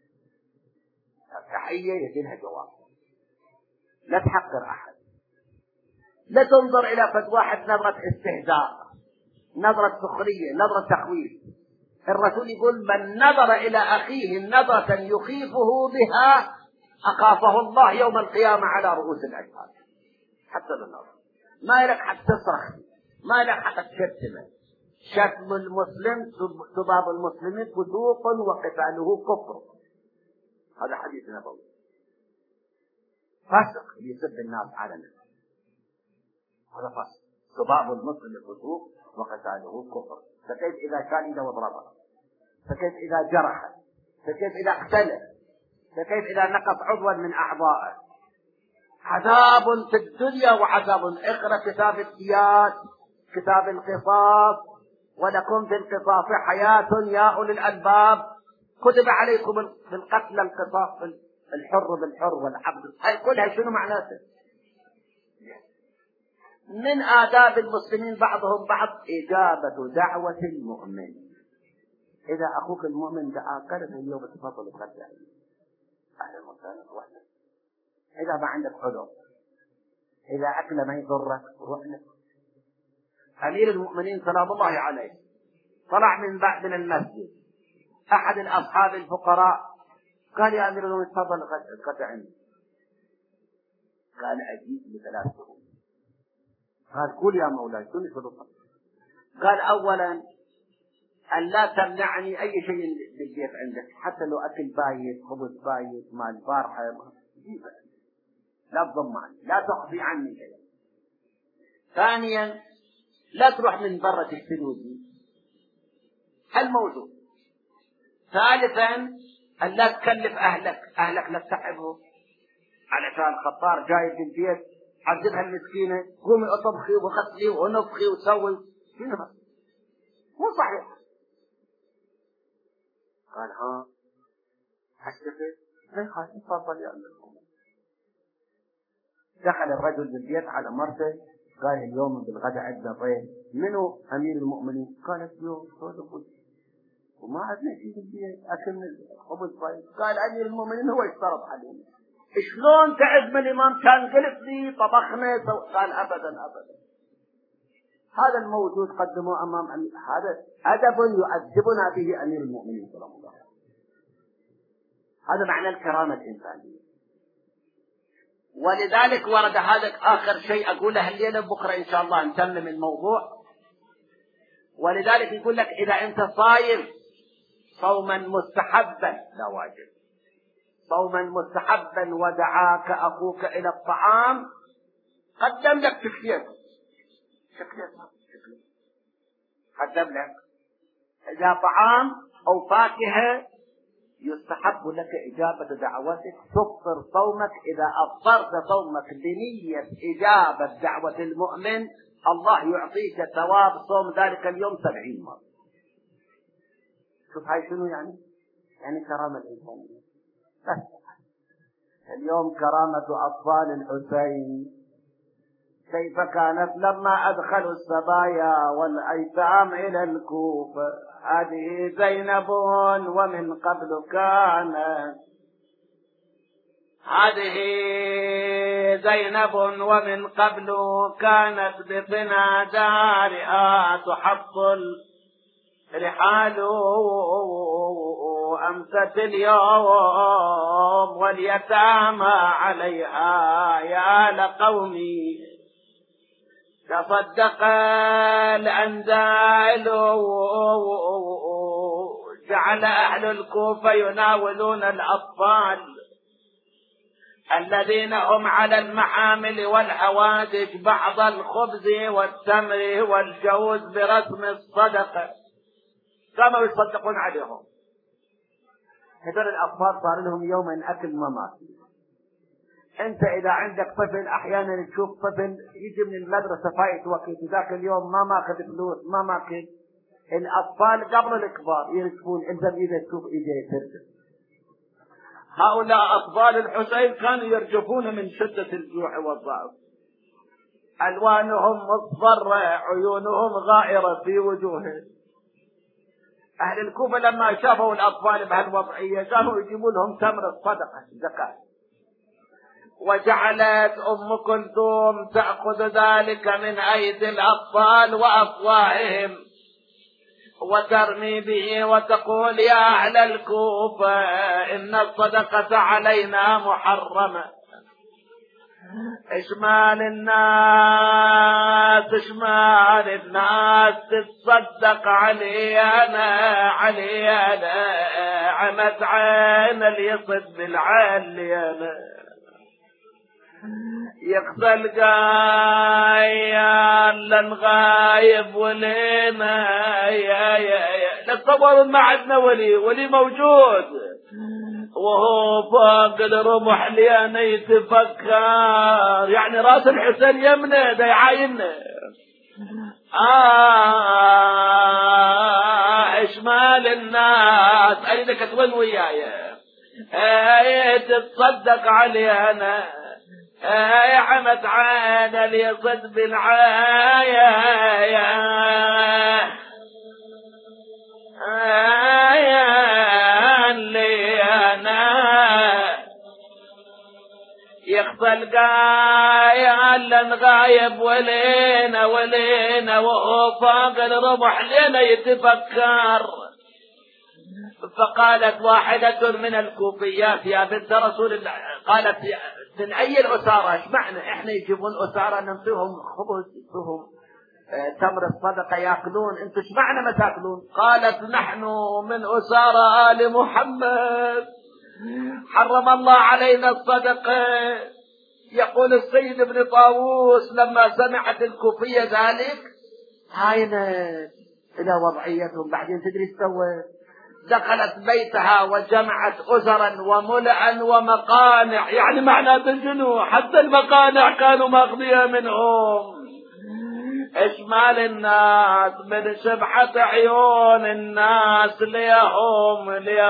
التحية يجيلها جواب، لا تحقر أحد، لا تنظر إلى فد واحد نظرة استهزاء، نظرة سخرية، نظرة تخويف. الرسول يقول من نظر إلى أخيه نظرة يخيفه بها أخافه الله يوم القيامة على رؤوس الأشهاد. حتى بالنظر ما لك حتى تصرخ، ما لك حتى تشتمه. شتم المسلم سباب المسلم فسوق وقتاله كفر، هذا حديث نبوي. فاسق يسب الناس علنا، هذا فاسق. سباب المسلم فسوق وقتاله كفر. فكيف إذا كان إذا وضربه، فكيف إذا جرح، فكيف إذا اختلف، فكيف إذا نقص عضوا من أعضائه. عذاب في الدنيا وعذاب اقرأ كتاب الديات، كتاب القصاص، ولكم في القصاص حياة يا أولي الألباب، كتب عليكم بالقتل القصاص، الحر بالحر والعبد. هاي كلها شنو معناته؟ من آداب المسلمين بعضهم بعض إجابة دعوة المؤمن. إذا أخوك المؤمن دعاك اليوم تفضل وتغدى أهلا وسهلا وحدك. إذا ما عندك عذر، إذا أكل ما يضرك روح لك. أمير المؤمنين سلام الله عليه طلع من المسجد، أحد الأصحاب الفقراء قال يا أمير المؤمنين تفضل غدا عندي. قال أجيب ل3 شهور. قال قول يا مولاي شنو شروطك؟ قال أولا أن لا تمنعني أي شيء بالبيت عندك، حتى لو أكل بايت، خبز بايت، مال بارحة جيبه، لا تضم عني، لا تخفي عني شيء. ثانيا لا تروح من برا تشتري وتجيب، الموجود. ثالثا أن لا تكلف أهلك لا تتعبهم، علشان خطار جاي في البيت عذبها المسكينة، قومي اطبخي وغسلي ونفخي وسوي، مو صحيح. قال ها هشتكي؟ اي خلاص تفضل يا أمير المؤمنين. دخل الرجل بالبيت على مرته، قال اليوم بالغداء عندنا ضيف. منو أمير المؤمنين؟ قالت اليوم صدق وما عندنا شيء بالبيت، أكل خبز طيب. قال أمير المؤمنين هو اشترط علينا. شلون تعزم الإمام كان قلت لي طبخنا قال أبدا. هذا الموجود قدموه أمام هذا أدب يؤدبنا به أمير المؤمنين صلى الله عليه وسلم. هذا معنى الكرامة الإنسانية. ولذلك ورد هذا آخر شيء أقوله الليلة، بكرة إن شاء الله نتمم الموضوع. ولذلك يقول لك إذا أنت صايم صوما مستحبا لا واجب، صوما مستحبا ودعاك أخوك إلى الطعام قدم لك شكليته قدم لك إذا طعام أو فاكهة يستحب لك إجابة دعوتك. تفطر صومك إذا أفطرت صومك بنية إجابة دعوة المؤمن، الله يعطيك ثواب صوم ذلك اليوم 70 مرة. شوف هاي شنو يعني كرامة الإنسانية. اليوم كرامة أطفال الحسين كيف كانت لما أدخلوا السبايا والأيتام إلى الكوفة. هذه زينب ومن قبل كانت بطنا دارها تحط الرحال. أمست اليوم واليتامى عليها يا لقومي. تصدق الأنزال جعل أهل الكوفة يناولون الأطفال الذين هم على المحامل والحوادث بعض الخبز والتمر والجوز برسم الصدقة كانوا يصدقون عليهم. هذول الأطفال صار لهم يوم أكل ما ماكل. أنت إذا عندك طفل أحيانا تشوف طفل يجي من المدرسة فايت وقت ذاك اليوم ما ماخذ فلوس ما ماكل. الأطفال قبل الكبار يرتفون إذا تشوف إيده يترتف. هؤلاء أطفال الحسين كانوا يرجفون من شدة الجوع والضعف، ألوانهم مصفرة، عيونهم غائرة في وجوههم. أهل الكوفة لما شافوا الأطفال بهالوضعية كانوا يجيبوا لهم تمر الصدقة زكاة، وجعلت أم كلثوم تأخذ ذلك من أيدي الأطفال وأفواههم وترمي به وتقول يا أهل الكوفة إن الصدقة علينا محرمة. اشمال الناس تتصدق علي أنا عمت عين اليصد بالعين أنا يقبل قايل غايب ولينا يا تصور ما عندنا ولي موجود وهو فوق الرمح لينا يتفكر، يعني راس الحسين يمنه دا يعاينه. اشمال الناس ايدك تول وياي تتصدق علي انا عمت عين اليصد بالعاية اللي انا يخفى القايل غايب ولينا وهو فوق الرمح لينا يتفكر. فقالت واحدة من الكوفيات يا بنت رسول الله، قالت من أي الأسارة؟ ايش معنى احنا يجيبون أسارة ننطيهم خبز ينطيهم تمر الصدقة يأكلون، انتم ايش معنى ما تأكلون؟ قالت نحن من أسارة آل محمد حرم الله علينا الصدقة. يقول السيد ابن طاووس لما سمعت الكوفية ذلك هاينت إلى وضعيتهم. بعدين تدري سوت دخلت بيتها وجمعت أزرا وملعا ومقانع، يعني معناته شنو؟ حتى المقانع كانوا ماخذيها منهم. اشمال الناس من شبحة عيون الناس ليهم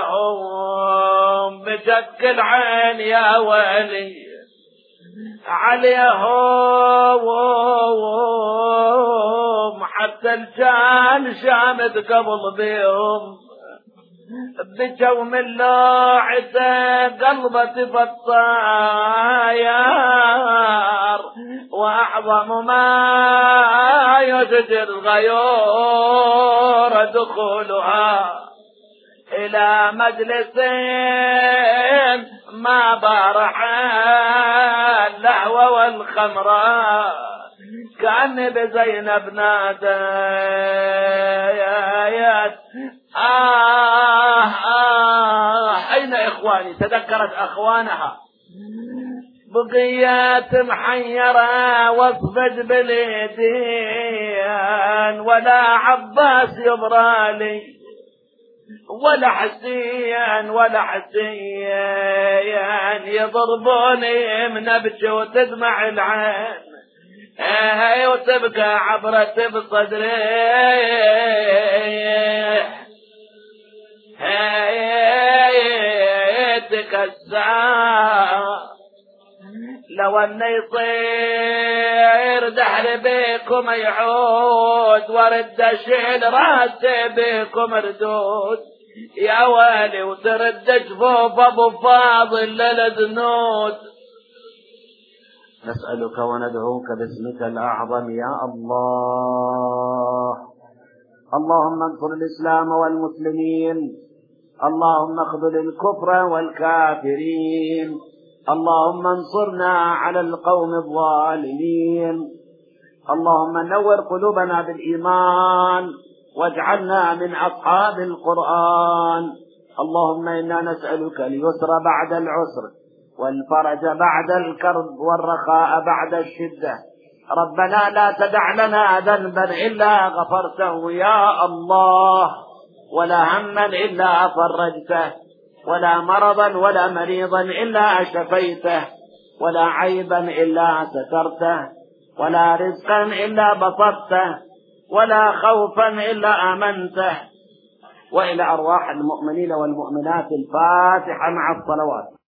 بجك العين يا ولي عليهم حتى الجان شامت قبل بيهم بجوم اللوعة قلبة فالطاير وأعظم ما يجدي الغيور دخولها إلى مجلس ما بارح اللهو والخمرة كأني بزينب ناديت أين إخواني؟ تذكرت أخوانها بقيات محيرة واصفج باليدين ولا عباس يبرالي ولا حسين يضربوني من ابكي وتدمع العين وتبقى عبرة بصدري تكسر لو أن يصير دحر بكم يعود ورد شيل راسي بكم ردود يا والي وترد جفوف أبو فاضل للذنود. نسألك وندعوك باسمك الأعظم يا الله. اللهم انصر الإسلام والمسلمين، اللهم اخذل الكفر والكافرين، اللهم انصرنا على القوم الظالمين، اللهم نور قلوبنا بالإيمان واجعلنا من أصحاب القرآن. اللهم إنا نسألك اليسر بعد العسر والفرج بعد الكرب والرخاء بعد الشدة. ربنا لا تدع لنا ذنبا إلا غفرته يا الله، ولا هما إلا فرجته، ولا مرضا ولا مريضا إلا شفيته، ولا عيبا إلا سترته، ولا رزقا إلا بسطته، ولا خوفا إلا آمنته. وإلى أرواح المؤمنين والمؤمنات الفاتحة مع الصلوات.